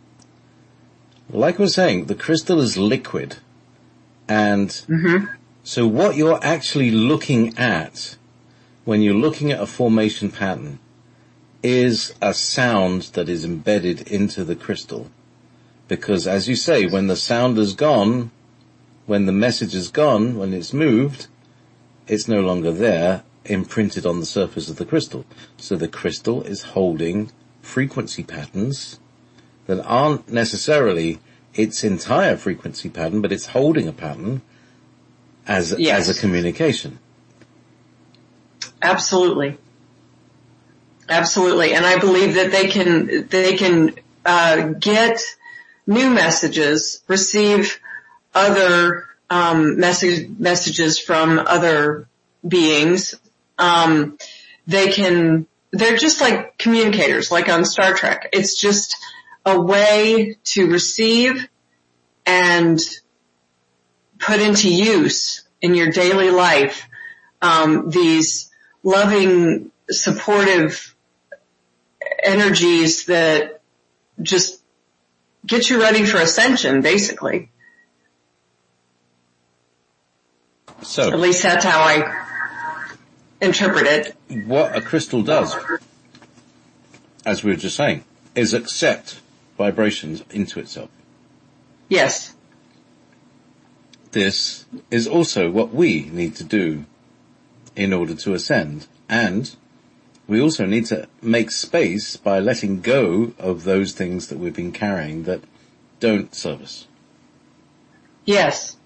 like I was saying, the crystal is liquid. And mm-hmm. so what you're actually looking at when you're looking at a formation pattern is a sound that is embedded into the crystal. Because as you say, when the sound is gone, when the message is gone, when it's moved, it's no longer there, imprinted on the surface of the crystal. So the crystal is holding frequency patterns that aren't necessarily its entire frequency pattern, but it's holding a pattern as, yes. as a communication. Absolutely. Absolutely. And I believe that they can, they can, uh, get new messages, receive other, um, message, messages from other beings. Um, they can, they're just like communicators, like on Star Trek. It's just a way to receive and put into use in your daily life, um, these loving, supportive energies that just get you ready for ascension, basically. So, at least that's how I interpret it. What a crystal does, as we were just saying, is accept vibrations into itself. Yes. This is also what we need to do in order to ascend. And we also need to make space by letting go of those things that we've been carrying that don't serve us. Yes.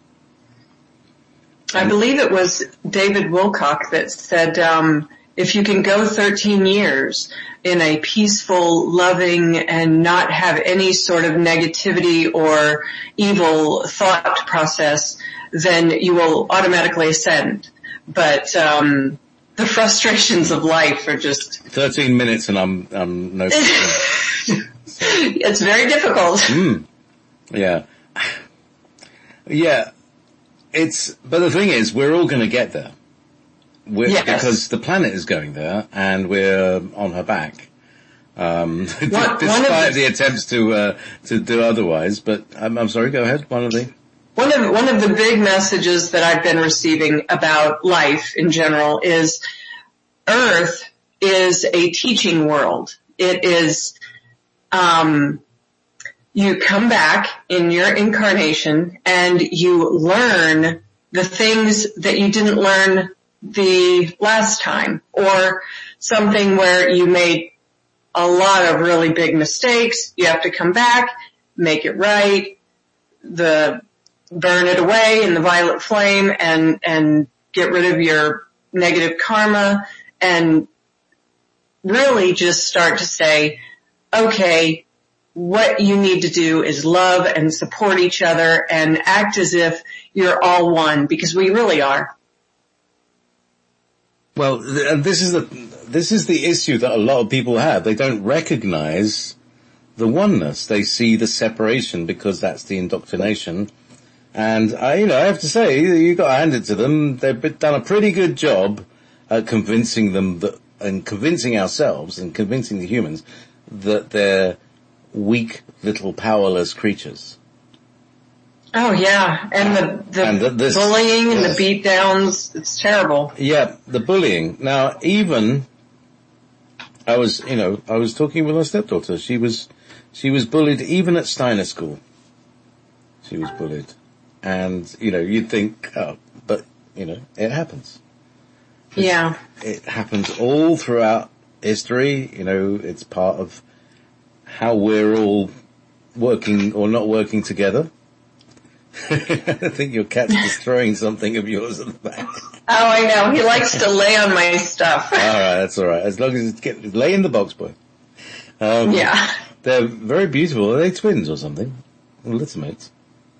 I believe it was David Wilcock that said, um, if you can go thirteen years in a peaceful, loving, and not have any sort of negativity or evil thought process, then you will automatically ascend. But um the frustrations of life are just... thirteen minutes and I'm, I'm no... so. It's very difficult. Mm. Yeah. Yeah. It's, but the thing is, we're all going to get there. We're, yes. Because the planet is going there and we're on her back. Um, one, despite one the, the attempts to, uh, to do otherwise, but I'm, I'm sorry, go ahead. One of the... One of, one of the big messages that I've been receiving about life in general is Earth is a teaching world. It is, um, you come back in your incarnation and you learn the things that you didn't learn the last time, or something where you made a lot of really big mistakes. You have to come back, make it right, the burn it away in the violet flame, and and get rid of your negative karma, and really just start to say, okay, what you need to do is love and support each other and act as if you're all one, because we really are. Well, th- this is the this is the issue that a lot of people have. They don't recognize the oneness. They see the separation because that's the indoctrination. And I, you know, I have to say, you got to hand it to them. They've done a pretty good job at convincing them that, and convincing ourselves and convincing the humans that they're weak, little, powerless creatures. Oh yeah, and the, the and the, this, bullying and yes. the beat downs, it's terrible. Yeah, the bullying. Now, even, I was, you know, I was talking with my stepdaughter. She was, she was bullied even at Steiner School. She was bullied. And, you know, you'd think, oh, but, you know, it happens. It's, yeah. It happens all throughout history. You know, it's part of how we're all working or not working together. I think your cat's destroying something of yours at the back. Oh, I know. He likes to lay on my stuff. All right, that's all right. As long as it's get, lay in the box, boy. Um, yeah. They're very beautiful. Are they twins or something? Or little mates?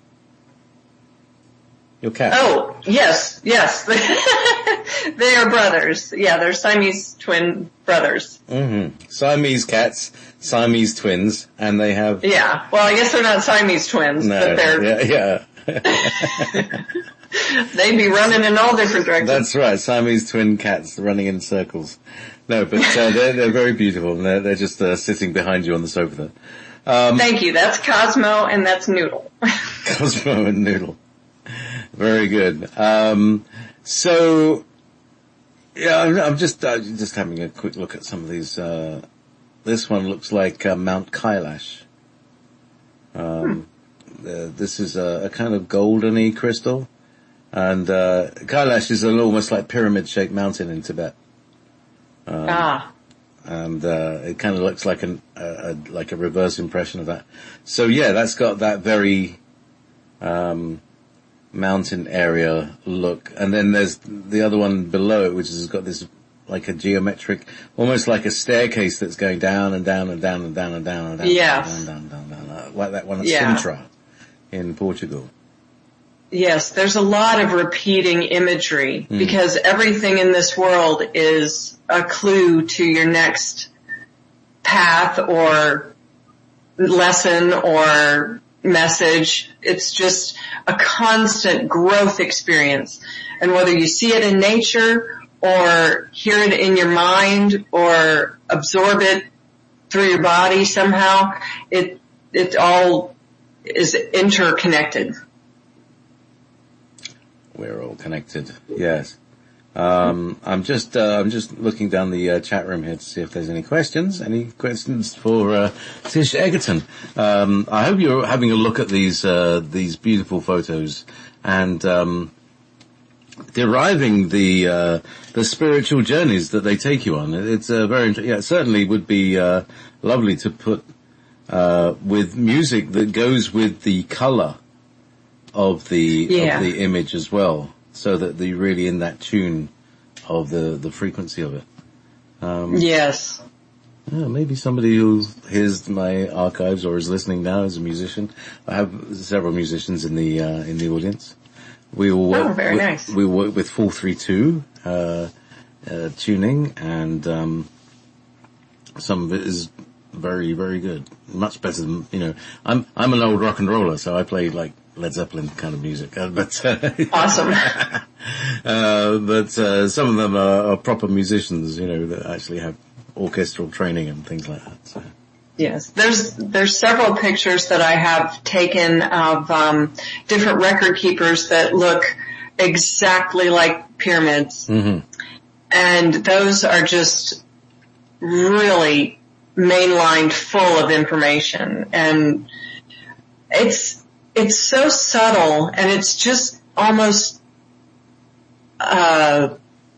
Your cat? Oh, yes, yes. They are brothers. Yeah, they're Siamese twin brothers. Mm-hmm. Siamese cats, Siamese twins, and they have... Yeah, well, I guess they're not Siamese twins, no, but they're... Yeah, yeah. They'd be running in all different directions. That's right, Siamese twin cats running in circles. No, but uh, they're, they're very beautiful, and they're, they're just uh, sitting behind you on the sofa there. Um, Thank you. That's Cosmo, and that's Noodle. Cosmo and Noodle. Very good. Um, so, yeah, I'm, I'm just uh, just having a quick look at some of these. Uh, this one looks like uh, Mount Kailash. Um, hmm. uh, this is a, a kind of goldeny crystal, and uh, Kailash is an almost like pyramid-shaped mountain in Tibet. Um, ah. And uh, it kind of looks like an a, a, like a reverse impression of that. So yeah, that's got that very. Um, mountain area look, and then there's the other one below it, which has got this like a geometric, almost like a staircase that's going down and down and down and down and down and down, yes. down, down, down, down, down, like that one at yeah. Sintra in Portugal. Yes, there's a lot of repeating imagery mm. because everything in this world is a clue to your next path or lesson or message. It's just a constant growth experience. And whether you see it in nature or hear it in your mind or absorb it through your body somehow, it, it all is interconnected. We're all connected. Yes. Um, I'm just, uh, I'm just looking down the uh, chat room here to see if there's any questions. Any questions for uh, Tish Egerton? Um, I hope you're having a look at these uh, these beautiful photos and um, deriving the uh, the spiritual journeys that they take you on. It's a very, yeah, it certainly would be uh, lovely to put uh, with music that goes with the color of the yeah. of the image as well. So that they're really in that tune of the, the frequency of it. Um, yes. Yeah, maybe somebody who hears my archives or is listening now is a musician. I have several musicians in the, uh, in the audience. We all work, oh, very with, nice. we work with four three two, uh, uh, tuning, and, um, some of it is very, very good. Much better than, you know, I'm, I'm an old rock and roller, so I play like Led Zeppelin kind of music, uh, but uh, awesome. uh, but uh, some of them are, are proper musicians, you know, that actually have orchestral training and things like that. So. Yes, there's there's several pictures that I have taken of um, different record keepers that look exactly like pyramids, mm-hmm. and those are just really mainlined, full of information, and it's. It's so subtle, and it's just almost uh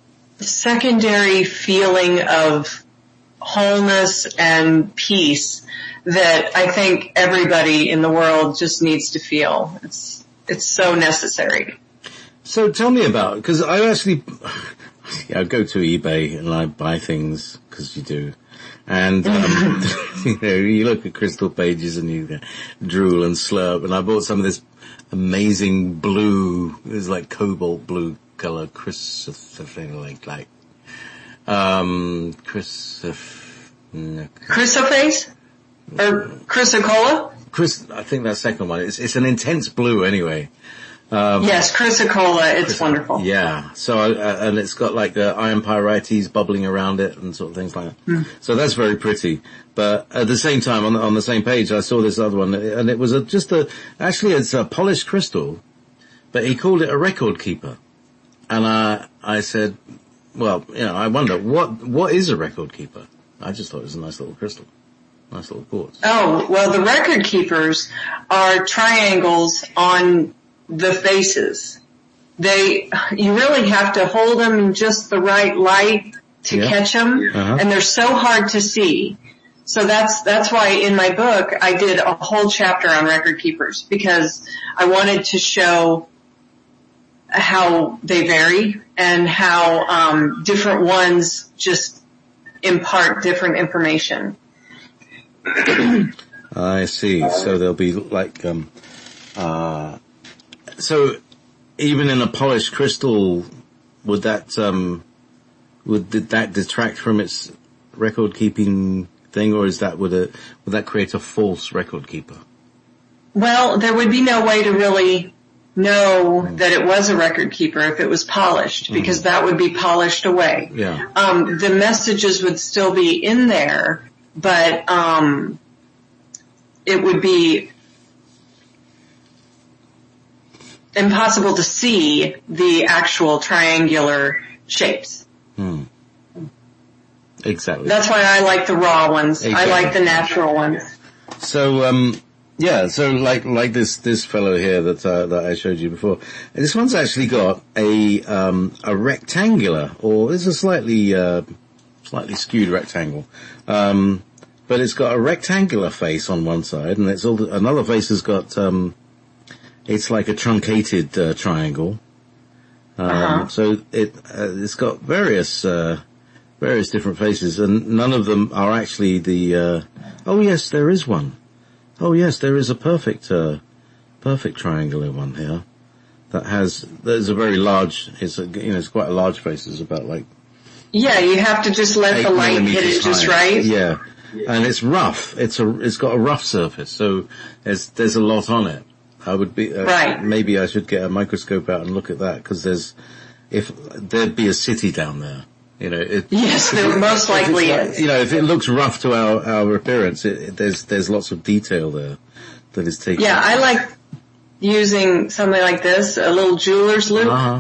secondary feeling of wholeness and peace that I think everybody in the world just needs to feel. It's, it's so necessary. So tell me about, because I actually, I go to eBay and I buy things, because you do. And, um, you know, you look at crystal pages and you drool and slurp, and I bought some of this amazing blue, it's like cobalt blue color, chrysoph, like, like, um, chrysoph, no. Chrysoprase? Or chrysocolla? Chris, I think that second one, it's, it's an intense blue anyway. Um, yes, chrysocolla, it's wonderful. Yeah, so, uh, and it's got like the iron pyrites bubbling around it and sort of things like that. Mm. So that's very pretty. But at the same time, on the, on the same page, I saw this other one, and it was a, just a, actually it's a polished crystal, but he called it a record keeper. And I, I said, well, you know, I wonder, what, what is a record keeper? I just thought it was a nice little crystal. Nice little quartz. Oh, well, the record keepers are triangles on the faces. They, you really have to hold them in just the right light to yeah. catch them, uh-huh. and they're so hard to see. So that's, that's why in my book I did a whole chapter on record keepers, because I wanted to show how they vary and how, um, different ones just impart different information. I see. So there'll be like, um, uh, so even in a polished crystal, would that, um, would did that detract from its record keeping thing, or is that, would it, would that create a false record keeper? Well, there would be no way to really know mm. that it was a record keeper if it was polished, because mm. that would be polished away. Yeah. Um, the messages would still be in there, but, um, it would be impossible to see the actual triangular shapes. Hmm. Exactly. That's why I like the raw ones. Exactly. I like the natural ones. So, um, yeah, so like, like this, this fellow here that, uh, that I showed you before. This one's actually got a, um, a rectangular, or it's a slightly, uh, slightly skewed rectangle. Um, but it's got a rectangular face on one side, and it's all, another face has got, um, it's like a truncated, uh, triangle. Um, uh-huh. so it, uh, it's got various, uh, various different faces, and none of them are actually the, uh, oh yes, there is one. Oh yes, there is a perfect, uh, perfect triangular one here that has, there's a very large, it's a, you know, it's quite a large face, it's about like, yeah, you have to just let the light hit it just right. Yeah. And it's rough. It's a, it's got a rough surface, so there's, there's a lot on it. I would be, uh, right. maybe I should get a microscope out and look at that, because there's, if, there'd be a city down there. You know, it, yes, there most likely is. You know, if it looks rough to our, our appearance, it, it, there's, there's lots of detail there that is taken. Yeah, I like using something like this, a little jeweler's loupe. Uh-huh.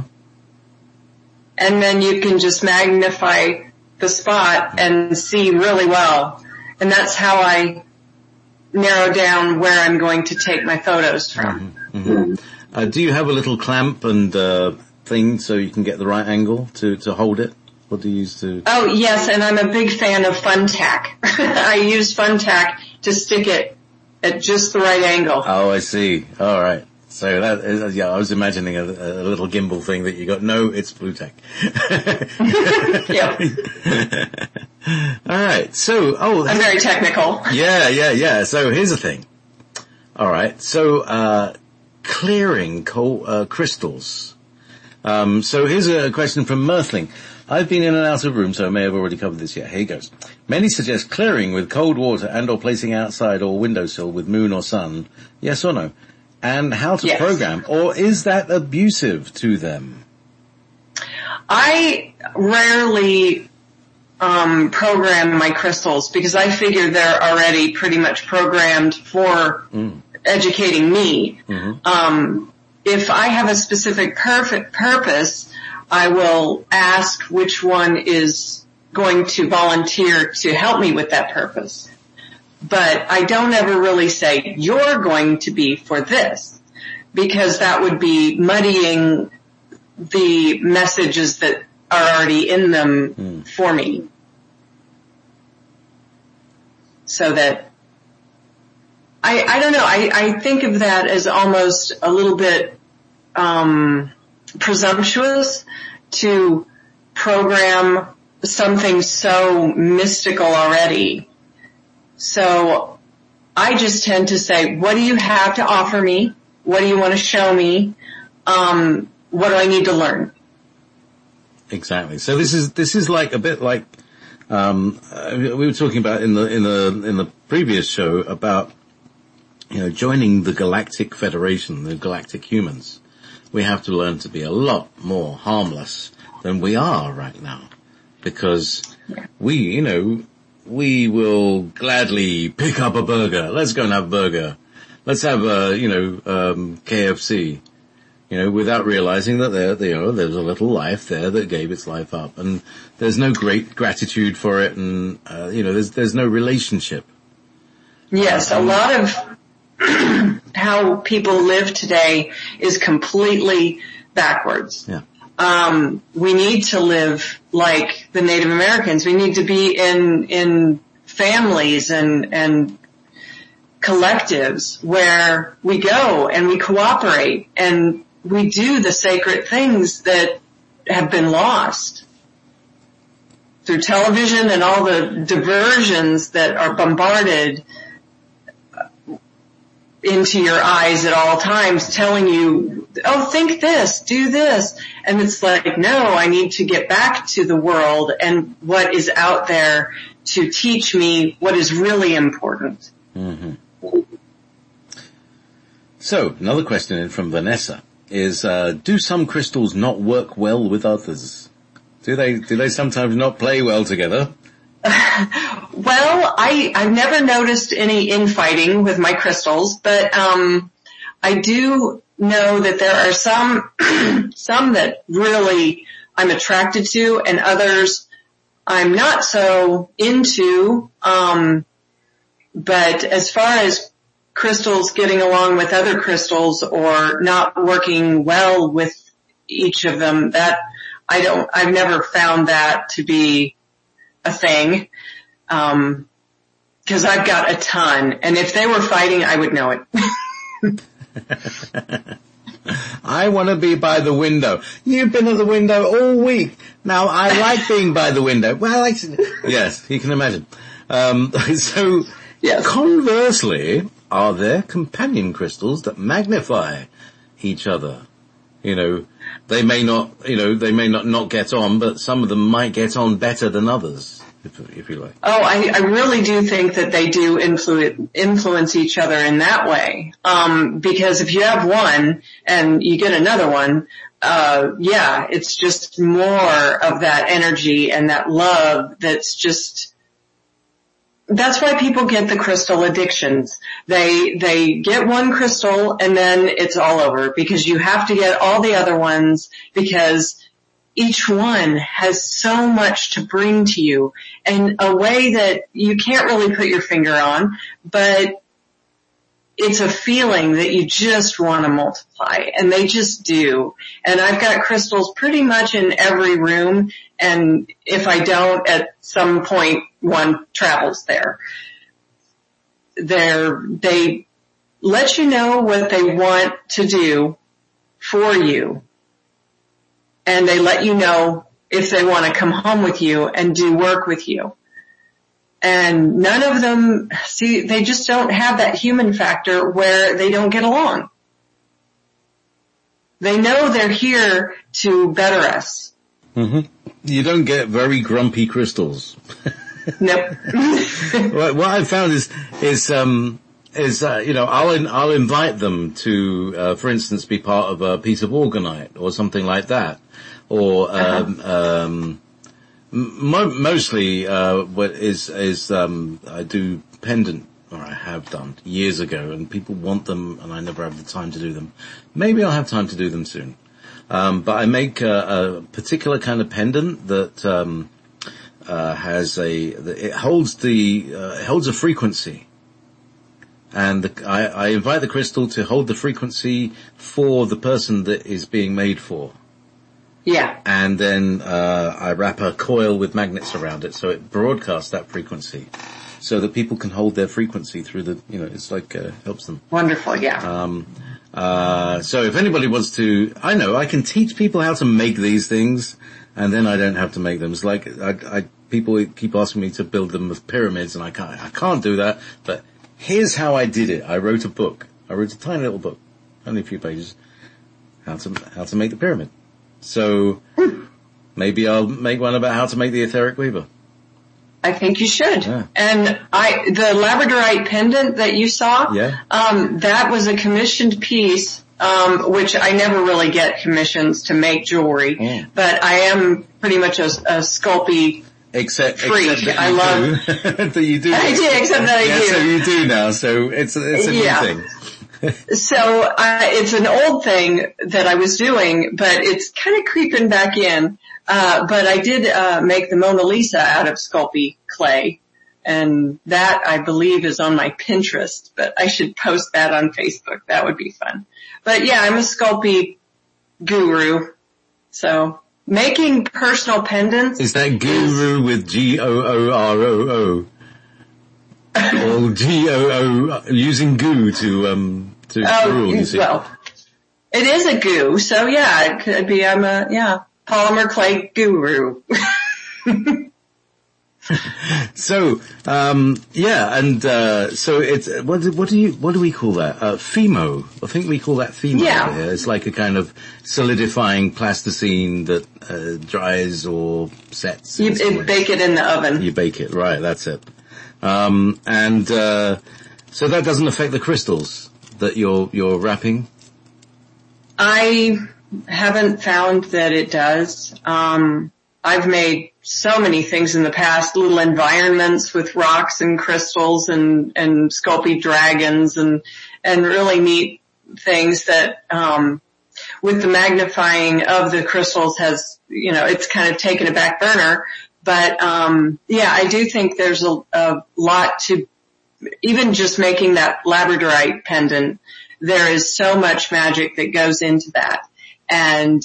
And then you can just magnify the spot and see really well. And that's how I narrow down where I'm going to take my photos from. Mm-hmm. Mm-hmm. Uh, do you have a little clamp and, uh, thing so you can get the right angle to, to hold it? What do you use to? Oh, yes, and I'm a big fan of Fun Tack. I use Fun Tack to stick it at just the right angle. Oh, I see. All right. So that is, yeah, I was imagining a, a little gimbal thing that you got. No, it's Blue Tack. Yeah. All right. So, oh. I'm very technical. Yeah, yeah, yeah. So here's the thing. All right. So, uh, clearing coal, uh, crystals. Um, so here's a question from Mirthling. I've been in and out of rooms, so I may have already covered this yet. Here he goes. Many suggest clearing with cold water and or placing outside or windowsill with moon or sun. Yes or no? And how to yes. program, or is that abusive to them? I rarely um program my crystals because I figure they're already pretty much programmed for mm. educating me. Mm-hmm. Um if I have a specific perfect purpose, I will ask which one is going to volunteer to help me with that purpose. But I don't ever really say, you're going to be for this, because that would be muddying the messages that are already in them mm. for me. So that, I, I don't know, I, I think of that as almost a little bit, um, presumptuous to program something so mystical already. So I just tend to say, what do you have to offer me? What do you want to show me? Um, what do I need to learn? Exactly. So this is, this is like a bit like, um, uh, we were talking about in the, in the, in the previous show about, you know, joining the Galactic Federation, the Galactic Humans. We have to learn to be a lot more harmless than we are right now. Because we, you know, we will gladly pick up a burger. Let's go and have a burger. Let's have a, you know, um, K F C. You know, without realizing that there, you know, there's a little life there that gave its life up, and there's no great gratitude for it, and uh, you know, there's there's no relationship. Yes, a lot of how people live today is completely backwards. Yeah. Um, we need to live like the Native Americans. We need to be in in families and and collectives where we go and we cooperate and we do the sacred things that have been lost through television and all the diversions that are bombarded into your eyes at all times, telling you, oh, think this, do this. And it's like, no, I need to get back to the world and what is out there to teach me what is really important. Mm-hmm. So, another question from Vanessa is, uh, do some crystals not work well with others? Do they, do they sometimes not play well together? Well, I, I've never noticed any infighting with my crystals, but, um, I do know that there are some, some that really I'm attracted to and others I'm not so into, um, but as far as crystals getting along with other crystals or not working well with each of them, that I don't, I've never found that to be a thing. Um, cause I've got a ton, and if they were fighting, I would know it. I want to be by the window. You've been at the window all week. Now, I like being by the window. Well, I, yes, you can imagine. Um, so, yes. Conversely, are there companion crystals that magnify each other? You know, they may not, you know, they may not, not get on, but some of them might get on better than others, if, if you like. Oh, I, I really do think that they do influ- influence each other in that way. Um, because if you have one and you get another one, uh, yeah, it's just more of that energy and that love that's just, that's why people get the crystal addictions. They, they get one crystal and then it's all over because you have to get all the other ones because each one has so much to bring to you in a way that you can't really put your finger on, but it's a feeling that you just want to multiply, and they just do. And I've got crystals pretty much in every room, and if I don't, at some point one travels there. They're, they let you know what they want to do for you, and they let you know if they want to come home with you and do work with you. And none of them, see, they just don't have that human factor where they don't get along. They know they're here to better us. Mm-hmm. You don't get very grumpy crystals. Nope. what, what I've found is, is, um, is, uh, you know, I'll, I'll invite them to, uh, for instance, be part of a piece of orgonite or something like that. Or, um, uh-huh. um, Mo- mostly, uh, what is, is, um, I do pendant, or I have done years ago, and people want them, and I never have the time to do them. Maybe I'll have time to do them soon. Um, but I make a, a particular kind of pendant that, um, uh, has a, it holds the, uh, it holds a frequency. And the, I, I invite the crystal to hold the frequency for the person that is being made for. Yeah. And then uh I wrap a coil with magnets around it so it broadcasts that frequency so that people can hold their frequency through the, you know, it's like, uh, helps them. Wonderful, yeah. Um, uh, so if anybody wants to, I know, I can teach people how to make these things and then I don't have to make them. It's like, I, I, people keep asking me to build them with pyramids and I can't, I can't do that, but here's how I did it. I wrote a book. I wrote a tiny little book, only a few pages, how to, how to make the pyramid. So maybe I'll make one about how to make the etheric weaver. I think you should. Yeah. And I, the labradorite pendant that you saw, yeah. um, that was a commissioned piece, um, which I never really get commissions to make jewelry, oh. but I am pretty much a, a Sculpey Except, freak. except that I you love do. that you do. I do, except that I yeah, do. So you do now. So it's a, it's a yeah. new thing. So uh, it's an old thing that I was doing, but it's kind of creeping back in. Uh, but I did uh, make the Mona Lisa out of Sculpey clay, and that I believe is on my Pinterest. But I should post that on Facebook. That would be fun. But yeah, I'm a Sculpey guru. So making personal pendants. Is that guru is, with G O O R O O? Or G O O using goo to um to oh, rule? You see? Well, it is a goo. So yeah, it could be. I'm a yeah. Polymer clay guru. so, um, yeah, and, uh, so it's, what do, what do you, what do we call that? Uh, Fimo. I think we call that Fimo yeah. here. It's like a kind of solidifying plasticine that, uh, dries or sets. You it, bake it in the oven. You bake it, right, that's it. Um, and, uh, so that doesn't affect the crystals that you're, you're wrapping? I, haven't found that it does. Um, I've made so many things in the past, little environments with rocks and crystals and, and Sculpey dragons and, and really neat things that, um, with the magnifying of the crystals has, you know, it's kind of taken a back burner. But, um, yeah, I do think there's a, a lot to, even just making that labradorite pendant, there is so much magic that goes into that. And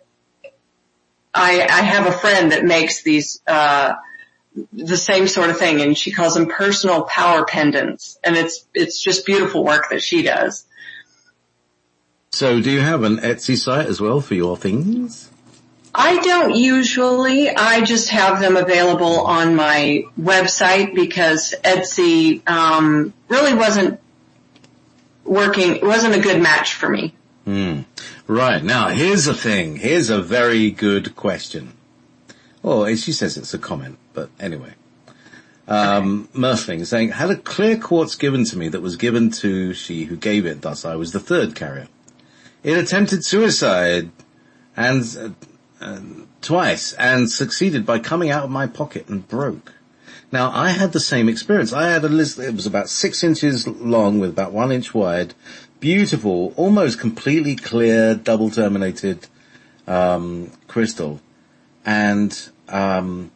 I, I have a friend that makes these, uh, the same sort of thing, and she calls them personal power pendants. And it's, it's just beautiful work that she does. So do you have an Etsy site as well for your things? I don't usually. I just have them available on my website because Etsy, um, really wasn't working, it wasn't a good match for me. Hmm. Right. Now, here's the thing. Here's a very good question. Oh, she says it's a comment, but anyway. Um, okay. Merfling saying, had a clear quartz given to me that was given to she who gave it, thus I was the third carrier. It attempted suicide and, uh, uh, twice and succeeded by coming out of my pocket and broke. Now, I had the same experience. I had a list, it was about six inches long with about one inch wide. Beautiful, almost completely clear, double-terminated um, crystal. And um,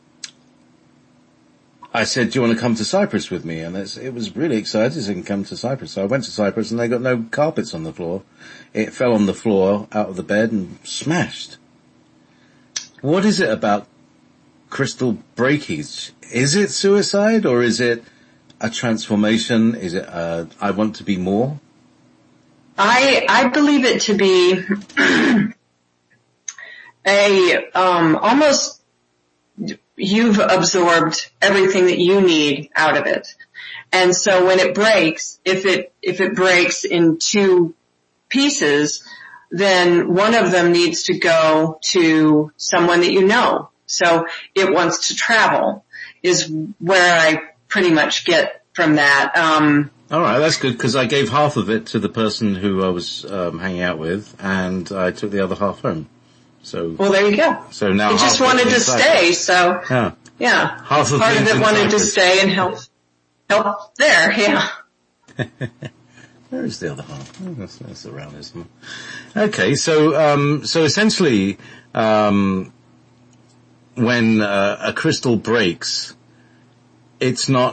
I said, do you want to come to Cyprus with me? And it's, it was really exciting to come to Cyprus. So I went to Cyprus and they got no carpets on the floor. It fell on the floor out of the bed and smashed. What is it about crystal breakage? Is it suicide or is it a transformation? Is it uh, I want to be more? I, I believe it to be a, um, almost you've absorbed everything that you need out of it. And so when it breaks, if it, if it breaks in two pieces, then one of them needs to go to someone that you know. So it wants to travel is where I pretty much get from that. Um, All right, that's good because I gave half of it to the person who I was um, hanging out with, and I took the other half home. So well, there you go. So now it just wanted to stay. So yeah, yeah. Half of part of it wanted Cyprus. to stay and help help there. Yeah. Where is the other half? Oh, that's, that's around, isn't it? Okay, so um, so essentially, um, when uh, a crystal breaks, it's not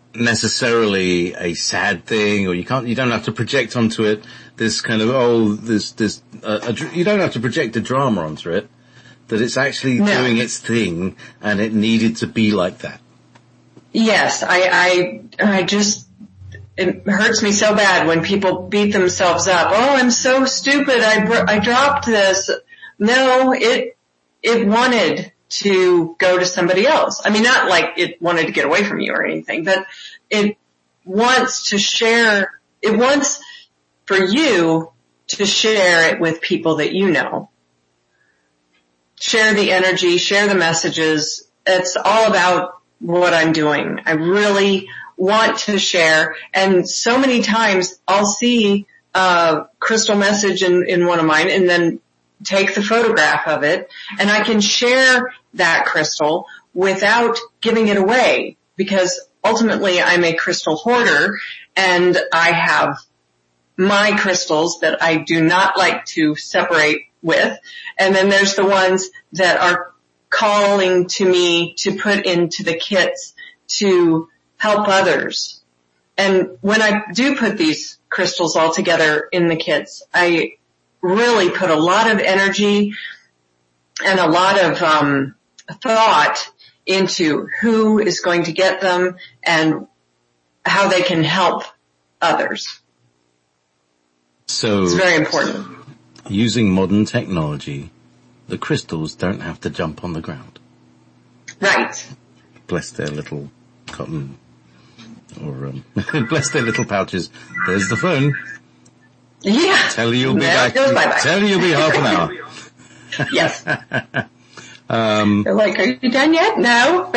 necessarily a sad thing, or you can't, you don't have to project onto it this kind of, oh, this, this, uh, a, you don't have to project a drama onto it, that it's actually no. doing its thing and it needed to be like that. Yes, I, I, I just, it hurts me so bad when people beat themselves up. Oh, I'm so stupid. I, I dropped this. No, it, it wanted to go to somebody else. I mean, not like it wanted to get away from you or anything, but it wants to share, it wants for you to share it with people that you know. Share the energy, share the messages. It's all about what I'm doing. I really want to share, and so many times I'll see a crystal message in, in one of mine and then take the photograph of it, and I can share that crystal without giving it away, because ultimately I'm a crystal hoarder and I have my crystals that I do not like to separate with, and then there's the ones that are calling to me to put into the kits to help others. And when I do put these crystals all together in the kits, I really put a lot of energy and a lot of um thought into who is going to get them and how they can help others. So it's very important. Using modern technology, the crystals don't have to jump on the ground. Right. Bless their little cotton, or um, bless their little pouches. There's the phone. Yeah. Tell you you'll be there back. Goes bye-bye. Tell you you'll be half an hour. Yes. um, They're like, are you done yet? No.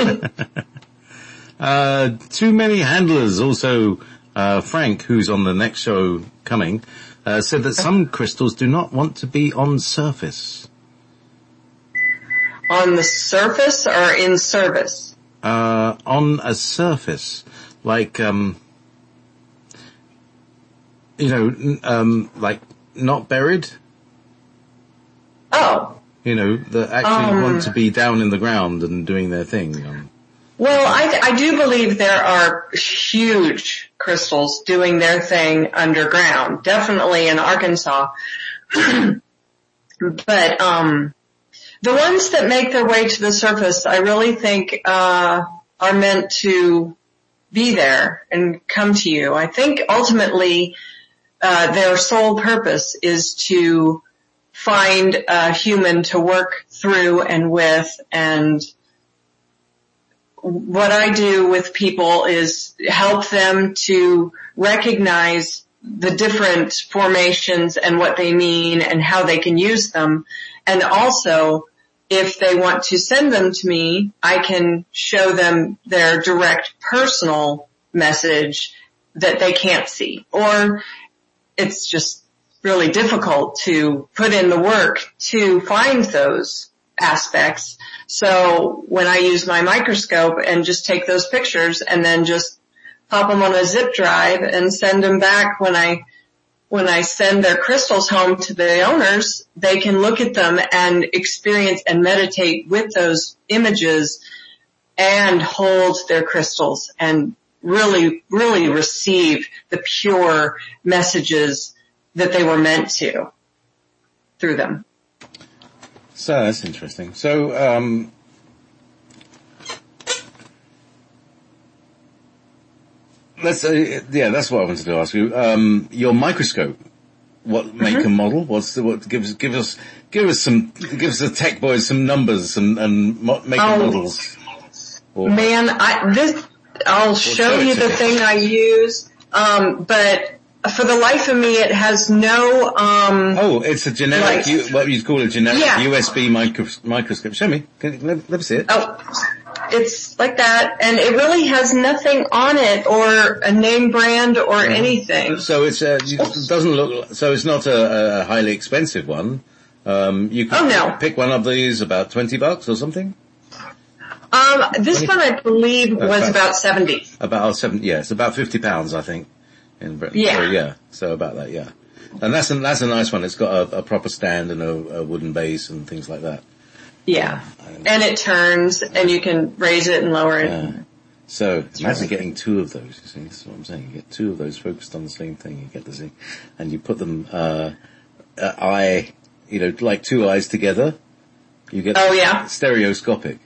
uh, too many handlers. Also, uh, Frank, who's on the next show coming, uh, said that some crystals do not want to be on surface. On the surface or in service? Uh, on a surface. Like, um, you know, um, like not buried. Oh. You know, that actually um, want to be down in the ground and doing their thing. Um, well, I, I do believe there are huge crystals doing their thing underground, definitely in Arkansas. But, um, the ones that make their way to the surface, I really think, uh, are meant to be there and come to you. I think ultimately, uh, their sole purpose is to find a human to work through and with, and what I do with people is help them to recognize the different formations and what they mean and how they can use them. And also, if they want to send them to me, I can show them their direct personal message that they can't see. Or it's just really difficult to put in the work to find those aspects. So when I use my microscope and just take those pictures and then just pop them on a zip drive and send them back, when I when I send their crystals home to the owners, they can look at them and experience and meditate with those images and hold their crystals and really, really receive the pure messages that they were meant to through them. So that's interesting. So, um, let's say, yeah, that's what I wanted to ask you. Um, your microscope, what make Mm-hmm. and model? What's the, what, give us, give us, give us some, give us the tech boys some numbers and, and mo- make and Oh, models. Or, Man, I, this, I'll show show it you to the me. thing I use, um, but for the life of me, it has no, um, oh, it's a generic, Right. U, what you'd call a generic Yeah. U S B micro, microscope. Show me. Can, let, let me see it. oh, it's like that, and it really has nothing on it or a name brand or anything. So it's uh, it doesn't look. So it's not a, a highly expensive one. Um, you can Oh, no. pick one of these about twenty bucks or something. Um, this one I believe was Okay. about seventy. About seven. Yeah, it's about fifty pounds, I think, in Britain. Yeah. So, yeah. So about that. Yeah. And that's a, that's a nice one. It's got a, a proper stand and a, a wooden base and things like that. Yeah. And it turns, and you can raise it and lower it. Yeah. So That's imagine really getting two of those. You see, this is what I'm saying. You get two of those focused on the same thing. You get the thing, and you put them uh, uh, eye, you know, like two eyes together. You get Oh, yeah. stereoscopic.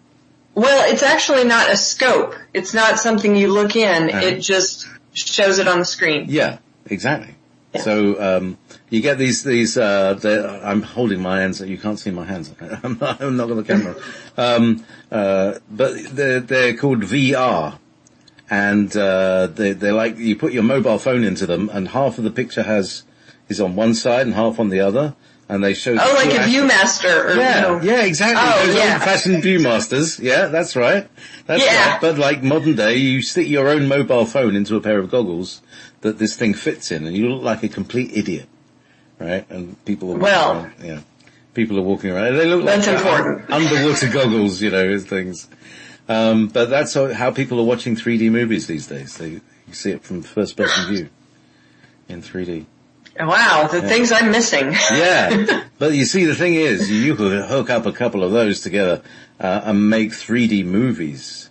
Well, it's actually not a scope. It's not something you look in. Uh-huh. It just shows it on the screen. Yeah, exactly. Yeah. So um, you get these these. Uh, I'm holding my hands. You can't see my hands. I'm not, I'm not on the camera. um, uh, but they're they're called V R, and uh, they they're like you put your mobile phone into them, and half of the picture has is on one side and half on the other, and they show. Oh, like a Viewmaster. Or, Yeah, you know. yeah, exactly. Oh, Those yeah. old-fashioned Viewmasters. Yeah, that's right. That's Yeah. right. But like modern day, you stick your own mobile phone into a pair of goggles that this thing fits in, and you look like a complete idiot, right? And people are Well. walking around, yeah, people are walking around. They look That's like important. underwater goggles, you know, things. Um, but that's how, how people are watching three D movies these days. They you see it from first-person view in three D. Wow, the things I'm missing. Yeah, but you see, the thing is, you could hook up a couple of those together uh, and make three D movies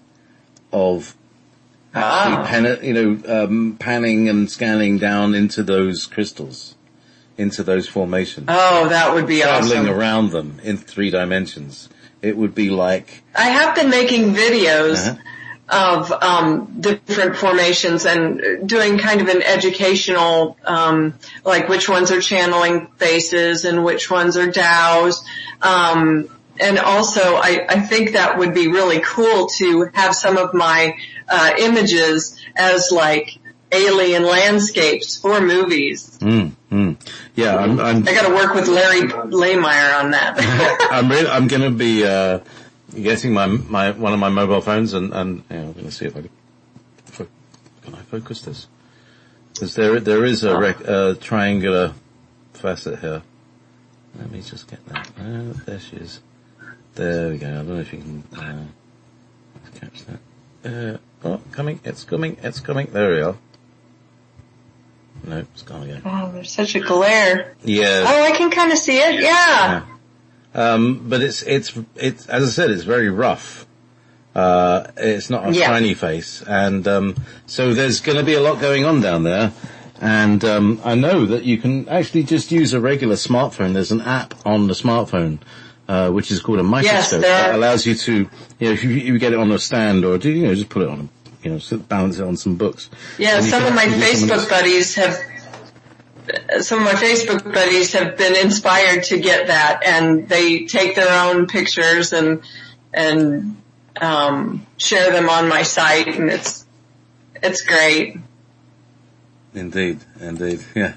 of actually, Ah. pan- you know, um, panning and scanning down into those crystals, into those formations, Oh, that would be traveling awesome. around them in three dimensions. It would be like, I have been making videos Uh-huh. of um, different formations and doing kind of an educational, um, like which ones are channeling faces and which ones are Taos. Um, and also, I, I think that would be really cool to have some of my uh, images as like alien landscapes for movies. mm, mm. yeah, I'm, I'm I got to work with Larry Laymeyer on that. I'm really, I'm going to be uh, getting my my one of my mobile phones and and you know, I'm going to see if I can. Fo- can I focus this? Because there there is a rec, uh, triangular facet here. Let me just get that. Uh, there she is. There we go. I don't know if you can uh, catch that. Uh, oh, coming! It's coming! It's coming! There we are. No, it's gone again. Oh, there's such a glare. Yeah. Oh, I can kind of see it. Yeah. Um, but it's, it's, it's, as I said, it's very rough. Uh, it's not a Yeah. shiny face. And, um, so there's gonna be a lot going on down there. And, um, I know that you can actually just use a regular smartphone. There's an app on the smartphone, uh, which is called a microscope. there that are. allows you to, you know, if you, you get it on a stand or, do you know, just put it on, you know, sit, balance it on some books. Yeah, And you some can of my actually do some of Facebook buddies have, some of my Facebook buddies have been inspired to get that, and they take their own pictures and, and, um, share them on my site, and it's, it's great. Indeed, indeed, yeah.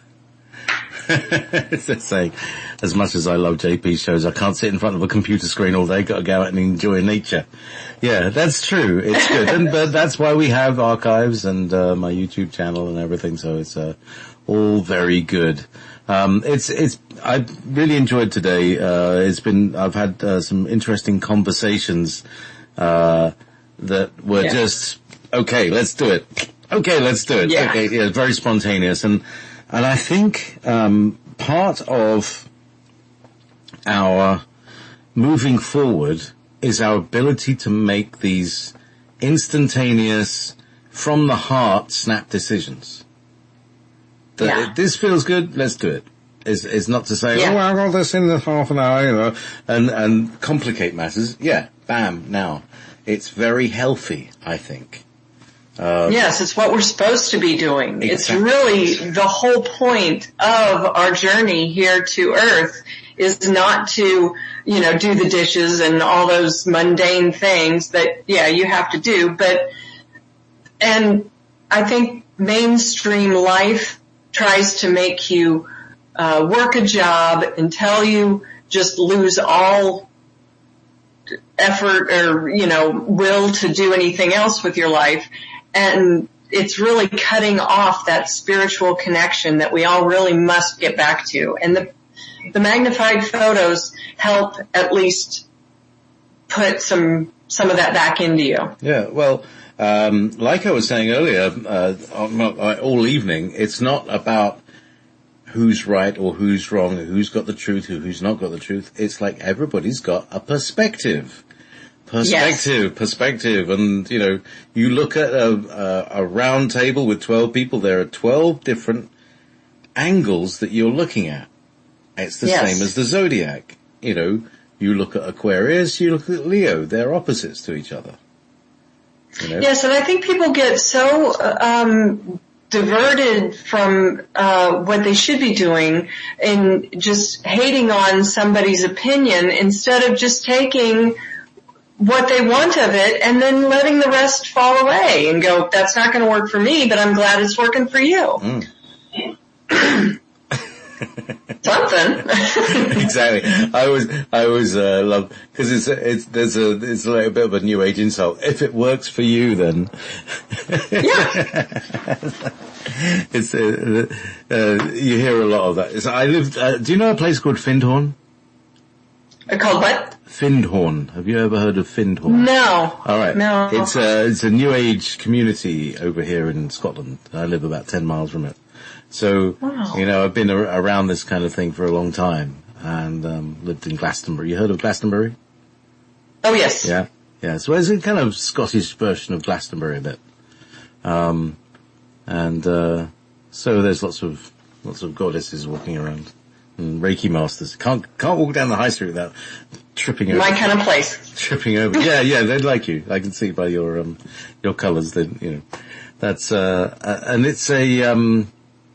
It's the saying, as much as I love J P shows, I can't sit in front of a computer screen all day, gotta go out and enjoy nature. Yeah, that's true, it's good, and but that's why we have archives and uh, my YouTube channel and everything, so it's uh, all very good. Um, it's, it's, I really enjoyed today, uh, it's been, I've had uh, some interesting conversations, uh, that were Yeah. just, okay, let's do it. Okay, let's do it. Yeah. Okay, yeah, very spontaneous. And, and I think, um, part of our moving forward is our ability to make these instantaneous, from the heart, snap decisions. That Yeah. this feels good, let's do it. Is, is not to say, Yeah. oh, I got this in the half an hour, you know, and, and complicate matters. Yeah, bam, now. It's very healthy, I think. Uh, Yes, it's what we're supposed to be doing. It's Exactly. really the whole point of our journey here to Earth is not to, you know, do the dishes and all those mundane things that, yeah, you have to do, but, and I think mainstream life tries to make you uh, work a job until you just lose all effort or, you know, will to do anything else with your life. And it's really cutting off that spiritual connection that we all really must get back to. And the, the magnified photos help at least put some, some of that back into you. Yeah, well, um, like I was saying earlier, uh, all evening, it's not about who's right or who's wrong, or who's got the truth, or who's not got the truth. It's like everybody's got a perspective. Perspective, yes. perspective. And, you know, you look at a, a, a round table with twelve people, there are twelve different angles that you're looking at. It's the yes. same as the zodiac. You know, you look at Aquarius, you look at Leo, they're opposites to each other. You know? Yes, and I think people get so, um, diverted from, uh, what they should be doing in just hating on somebody's opinion instead of just taking what they want of it and then letting the rest fall away and go, that's not going to work for me, but I'm glad it's working for you. Mm. Something. Exactly. I always, I always, uh, love, cause it's, it's, there's a, it's like a bit of a new age insult. If it works for you, then. Yeah. It's, uh, uh, you hear a lot of that. It's, I lived, uh, do you know a place called Findhorn? Uh, called what? Findhorn. Have you ever heard of Findhorn? No. All right. No. It's a, it's a new age community over here in Scotland. I live about ten miles from it. So, wow. you know, I've been ar- around this kind of thing for a long time and, um, lived in Glastonbury. You heard of Glastonbury? Oh, yes. Yeah. Yeah. So it's a kind of Scottish version of Glastonbury a bit. Um, and, uh, so there's lots of, lots of goddesses walking around and Reiki masters. Can't, can't walk down the high street without tripping over. My kind of place. Tripping over. Yeah, yeah, they'd like you. I can see by your, um, your colours that, you know, that's, uh, uh, and it's a, um,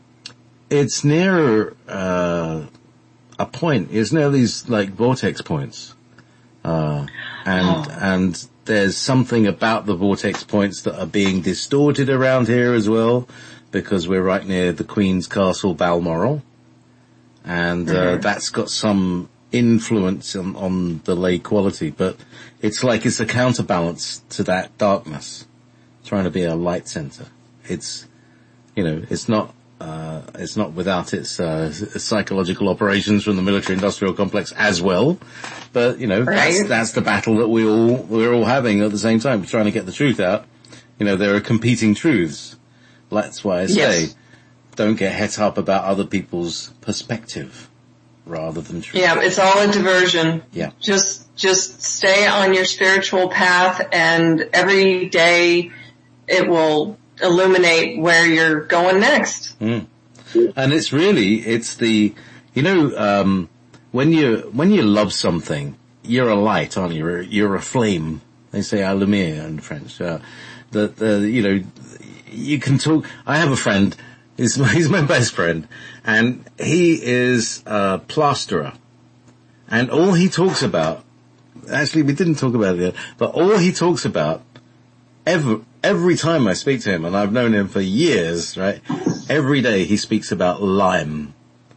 it's near, uh, a point. It's near these, like, vortex points. Uh, and, oh. and there's something about the vortex points that are being distorted around here as well, because we're right near the Queen's Castle, Balmoral. And, uh, mm-hmm. that's got some influence on, on the lay quality, but it's like it's a counterbalance to that darkness, trying to be a light center. It's, you know, it's not, uh, it's not without its, uh, psychological operations from the military industrial complex as well, but, you know, right. that's, that's the battle that we all, we're all having at the same time, we're trying to get the truth out. You know, there are competing truths. That's why I say, yes. don't get het up about other people's perspective rather than truth. Yeah, it's all a diversion. Yeah. Just, just stay on your spiritual path and every day it will illuminate where you're going next. Mm. And it's really, it's the, you know, um, when you, when you love something, you're a light, aren't you? You're, you're a flame. They say "à lumière" in French. Uh, the, the, you know, you can talk, I have a friend, he's my, he's my best friend, and he is a plasterer. And all he talks about, actually we didn't talk about it yet, but all he talks about, every, every time I speak to him, and I've known him for years, right, every day he speaks about lime,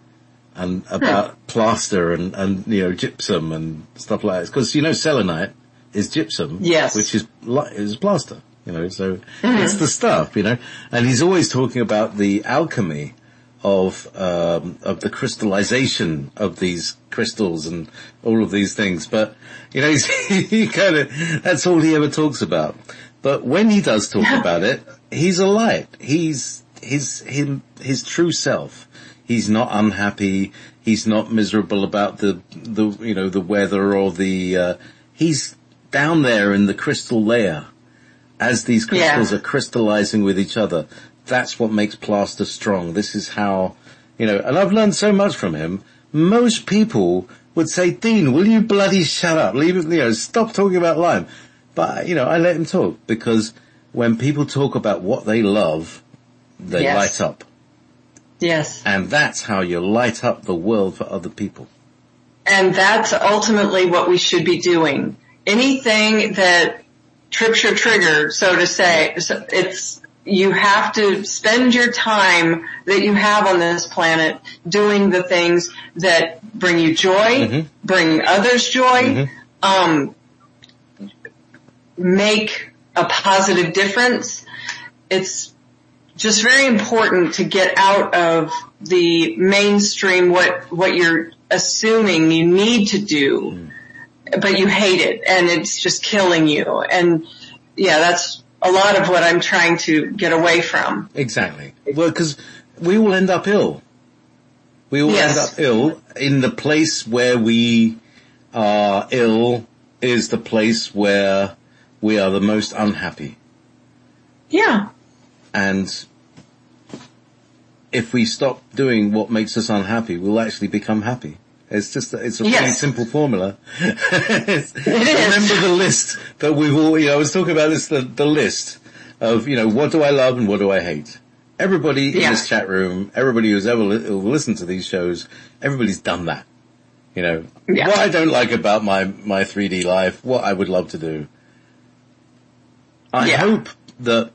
and about hmm. plaster and, and, you know, gypsum and stuff like that. Because, you know, selenite is gypsum, yes. which is, is plaster. You know, so mm-hmm. it's the stuff, you know, and he's always talking about the alchemy of, um, of the crystallization of these crystals and all of these things. But, you know, he's, he kind of, that's all he ever talks about. But when he does talk about it, he's a light. He's, his, him, his true self. He's not unhappy. He's not miserable about the, the, you know, the weather or the, uh, he's down there in the crystal layer. As these crystals yeah. are crystallizing with each other, that's what makes plaster strong. This is how, you know, and I've learned so much from him. Most people would say, Dean, will you bloody shut up? Leave it, you know, stop talking about lime. But, you know, I let him talk because when people talk about what they love, they yes. light up. Yes. And that's how you light up the world for other people. And that's ultimately what we should be doing. Anything that trips your trigger, so to say, it's, you have to spend your time that you have on this planet doing the things that bring you joy, mm-hmm. bring others joy, mm-hmm. um, make a positive difference. It's just very important to get out of the mainstream what, what you're assuming you need to do. Mm. But you hate it and it's just killing you. And yeah, that's a lot of what I'm trying to get away from. Exactly. Well, because we will end up ill. We will yes. end up ill in the place where we are ill is the place where we are the most unhappy. Yeah. And if we stop doing what makes us unhappy, we'll actually become happy. It's just, it's a yes. pretty simple formula. It is. Remember the list that we've all, you know, I was talking about this, the, the list of, you know, what do I love and what do I hate? Everybody yeah. in this chat room, everybody who's ever li- who listened to these shows, everybody's done that. You know, yeah. what I don't like about my, my three D life, what I would love to do. I yeah. hope that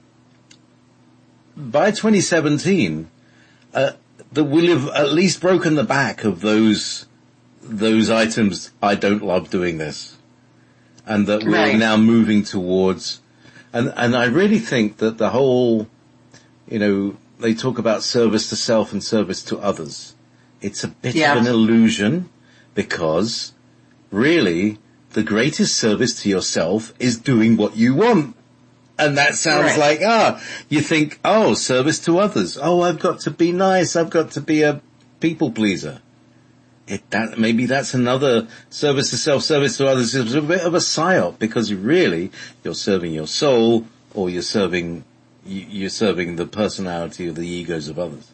by twenty seventeen, uh, that we'll have at least broken the back of those, those items, I don't love doing this. And that we're right. now moving towards, and, and I really think that the whole, you know, they talk about service to self and service to others. It's a bit yeah. of an illusion, because really the greatest service to yourself is doing what you want. And that sounds right. like, ah, you think, oh, service to others. Oh, I've got to be nice. I've got to be a people pleaser. It, that, maybe that's another service to self, service to others. It's a bit of a psyop, because really you're serving your soul, or you're serving, you're serving the personality or the egos of others.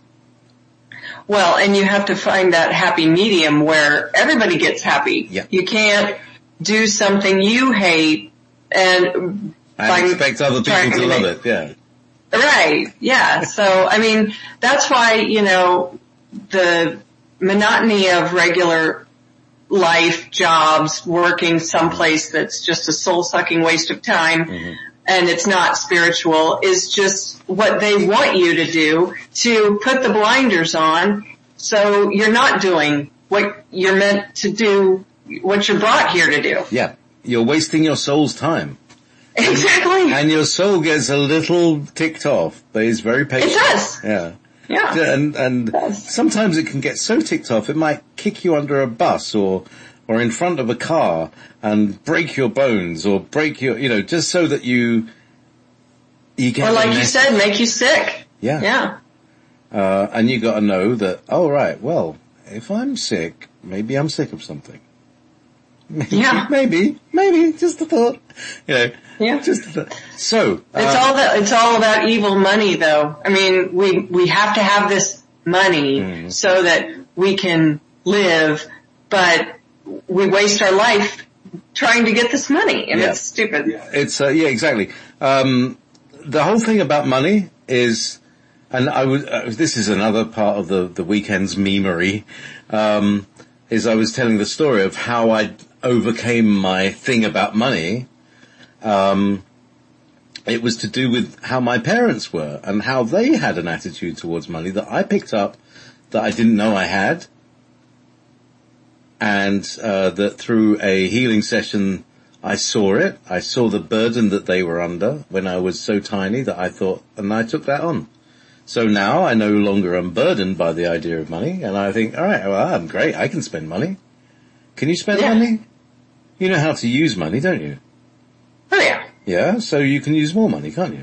Well, and you have to find that happy medium where everybody gets happy. Yeah. You can't do something you hate and, and expect other people to love it, yeah. Right, yeah. So, I mean, that's why, you know, the monotony of regular life, jobs, working someplace that's just a soul-sucking waste of time, mm-hmm. and it's not spiritual, is just what they want you to do, to put the blinders on so you're not doing what you're meant to do, what you're brought here to do. Yeah. You're wasting your soul's time. Exactly. And, and your soul gets a little ticked off, but it's very patient. It does. Yeah. Yeah. And, and sometimes it can get so ticked off, it might kick you under a bus or, or in front of a car and break your bones or break your, you know, just so that you, you get. Or like you said, make you sick. Yeah. Yeah. Uh, and you gotta know that, oh right, well, if I'm sick, maybe I'm sick of something. Maybe, yeah. Maybe, maybe, just a thought. You know. Yeah. Just a thought. So. Uh, it's all that, it's all about evil money though. I mean, we, we have to have this money mm. so that we can live, but we waste our life trying to get this money, and yeah. it's stupid. It's, uh, yeah, exactly. Um, the whole thing about money is, and I was, uh, this is another part of the, the weekend's memery, um, is I was telling the story of how I overcame my thing about money. Um, it was to do with how my parents were and how they had an attitude towards money that I picked up that I didn't know I had. And, uh, that through a healing session, I saw it. I saw the burden that they were under when I was so tiny that I thought, and I took that on. So now I no longer am burdened by the idea of money, and I think, all right, well, I'm great. I can spend money. Can you spend yeah. money? You know how to use money, don't you? Oh yeah. Yeah, so you can use more money, can't you?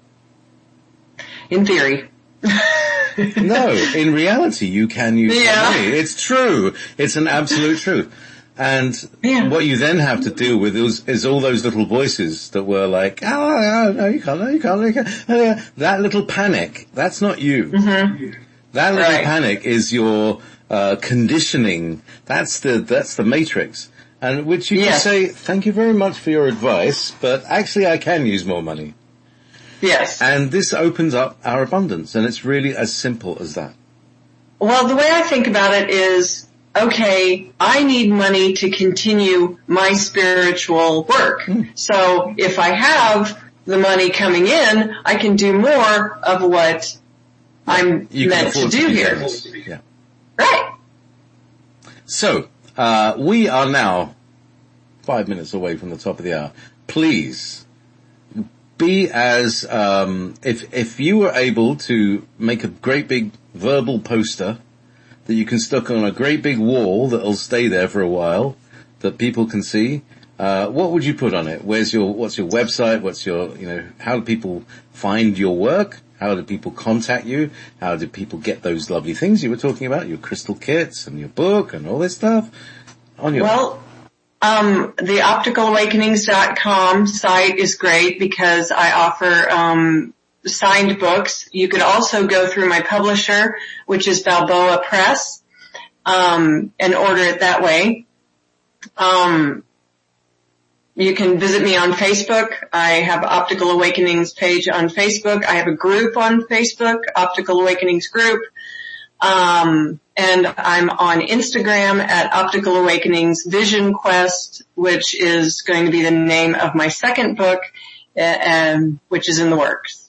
In theory. No, in reality, you can use yeah. more money. It's true. It's an absolute truth. And yeah. what you then have to deal with is, is all those little voices that were like, oh, oh, no, you can't, no, you can't, no, you can't. Oh, that little panic, that's not you. Mm-hmm. That little right. panic is your uh conditioning. That's the, that's the matrix. And which you yes. can say, thank you very much for your advice, but actually I can use more money. Yes. And this opens up our abundance, and it's really as simple as that. Well, the way I think about it is, okay, I need money to continue my spiritual work. Mm. So if I have the money coming in, I can do more of what I'm you meant to do here. Generous. Yeah. Right. So, uh, we are now five minutes away from the top of the hour. Please be as, um, if, if you were able to make a great big verbal poster that you can stick on a great big wall that'll stay there for a while, that people can see, uh, what would you put on it? Where's your, what's your website? What's your, you know, how do people find your work? How do people contact you? How do people get those lovely things you were talking about, your crystal kits and your book and all this stuff? On your well, Um, the optical awakenings dot com site is great because I offer um, signed books. You could also go through my publisher, which is Balboa Press, um, and order it that way. Um, you can visit me on Facebook. I have Optical Awakenings page on Facebook. I have a group on Facebook, Optical Awakenings Group. Um, and I'm on Instagram at Optical Awakenings Vision Quest, which is going to be the name of my second book, and which is in the works.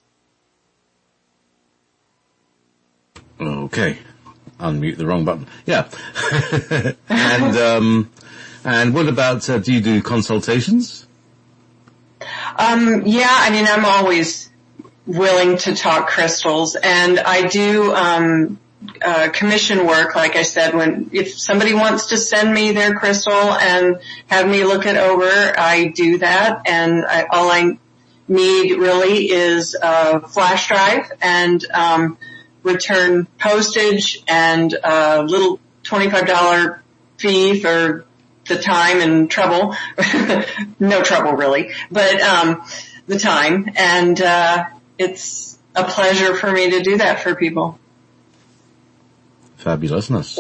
Okay. Unmute the wrong button. Yeah. and, um, and what about, uh, do you do consultations? Um, yeah, I mean, I'm always willing to talk crystals, and I do, um, uh, commission work, like I said, when, if somebody wants to send me their crystal and have me look it over, I do that, and I, all I need really is a flash drive and, um, return postage and a little twenty-five dollars fee for the time and trouble. No trouble really, but, um, the time, and, uh, it's a pleasure for me to do that for people. Fabulousness.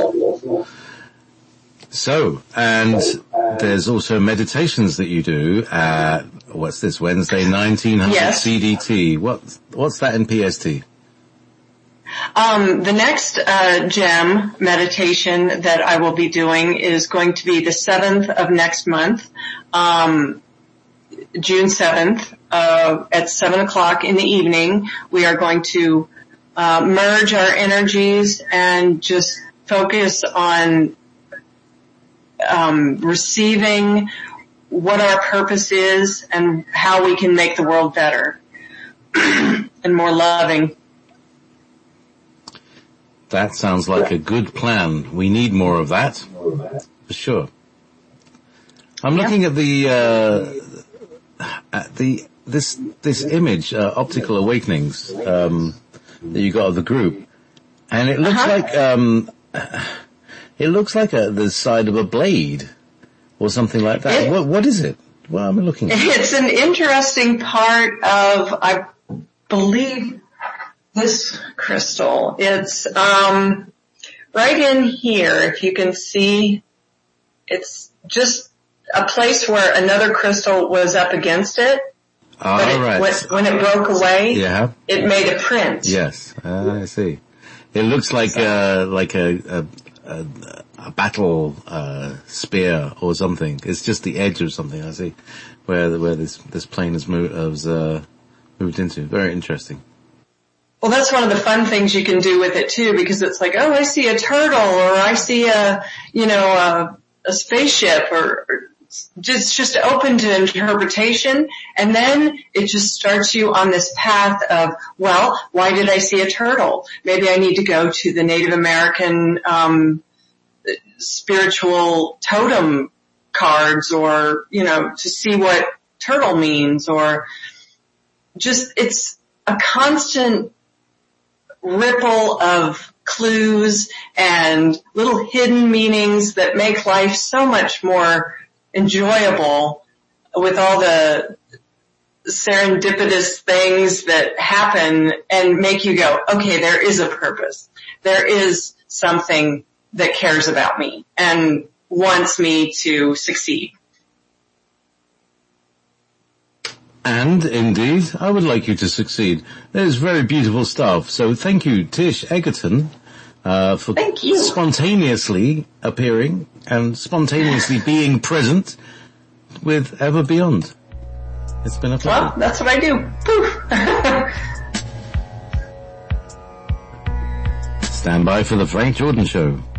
So, and there's also meditations that you do at, what's this, Wednesday, nineteen hundred yes. C D T. What, what's that in P S T? Um, the next, uh, gem meditation that I will be doing is going to be the seventh of next month, um, June seventh, uh, at seven o'clock in the evening. We are going to Uh, merge our energies and just focus on um, receiving what our purpose is and how we can make the world better and more loving. That sounds like a good plan. We need more of that, for sure. I'm looking yeah. at the uh, at the this this image, uh, Optical Awakenings. Um, that you got of the group, and it looks uh-huh. like um it looks like a the side of a blade or something like that. It, what what is it? Well, I'm looking at it's an interesting part of, I believe, this crystal. It's um right in here, if you can see. It's just a place where another crystal was up against it. Oh, but it, right. when, when it broke away, yeah. it made a print. Yes, uh, I see. It looks like uh, like a a, a, a battle uh, spear or something. It's just the edge of something. I see where where this this plane is moved has uh, moved into. Very interesting. Well, that's one of the fun things you can do with it too, because it's like, oh, I see a turtle, or I see a you know a, a spaceship, or. or Just, just open to interpretation, and then it just starts you on this path of, well, why did I see a turtle? Maybe I need to go to the Native American, um, spiritual totem cards, or, you know, to see what turtle means, or just, it's a constant ripple of clues and little hidden meanings that make life so much more enjoyable with all the serendipitous things that happen and make you go, okay, there is a purpose. There is something that cares about me and wants me to succeed. And indeed, I would like you to succeed. That is very beautiful stuff. So thank you, Tish Egerton, uh, for Thank you. spontaneously appearing and spontaneously being present with Ever Beyond. It's been a pleasure. Well, that's what I do. Poof. Stand by for the Frank Jordan Show.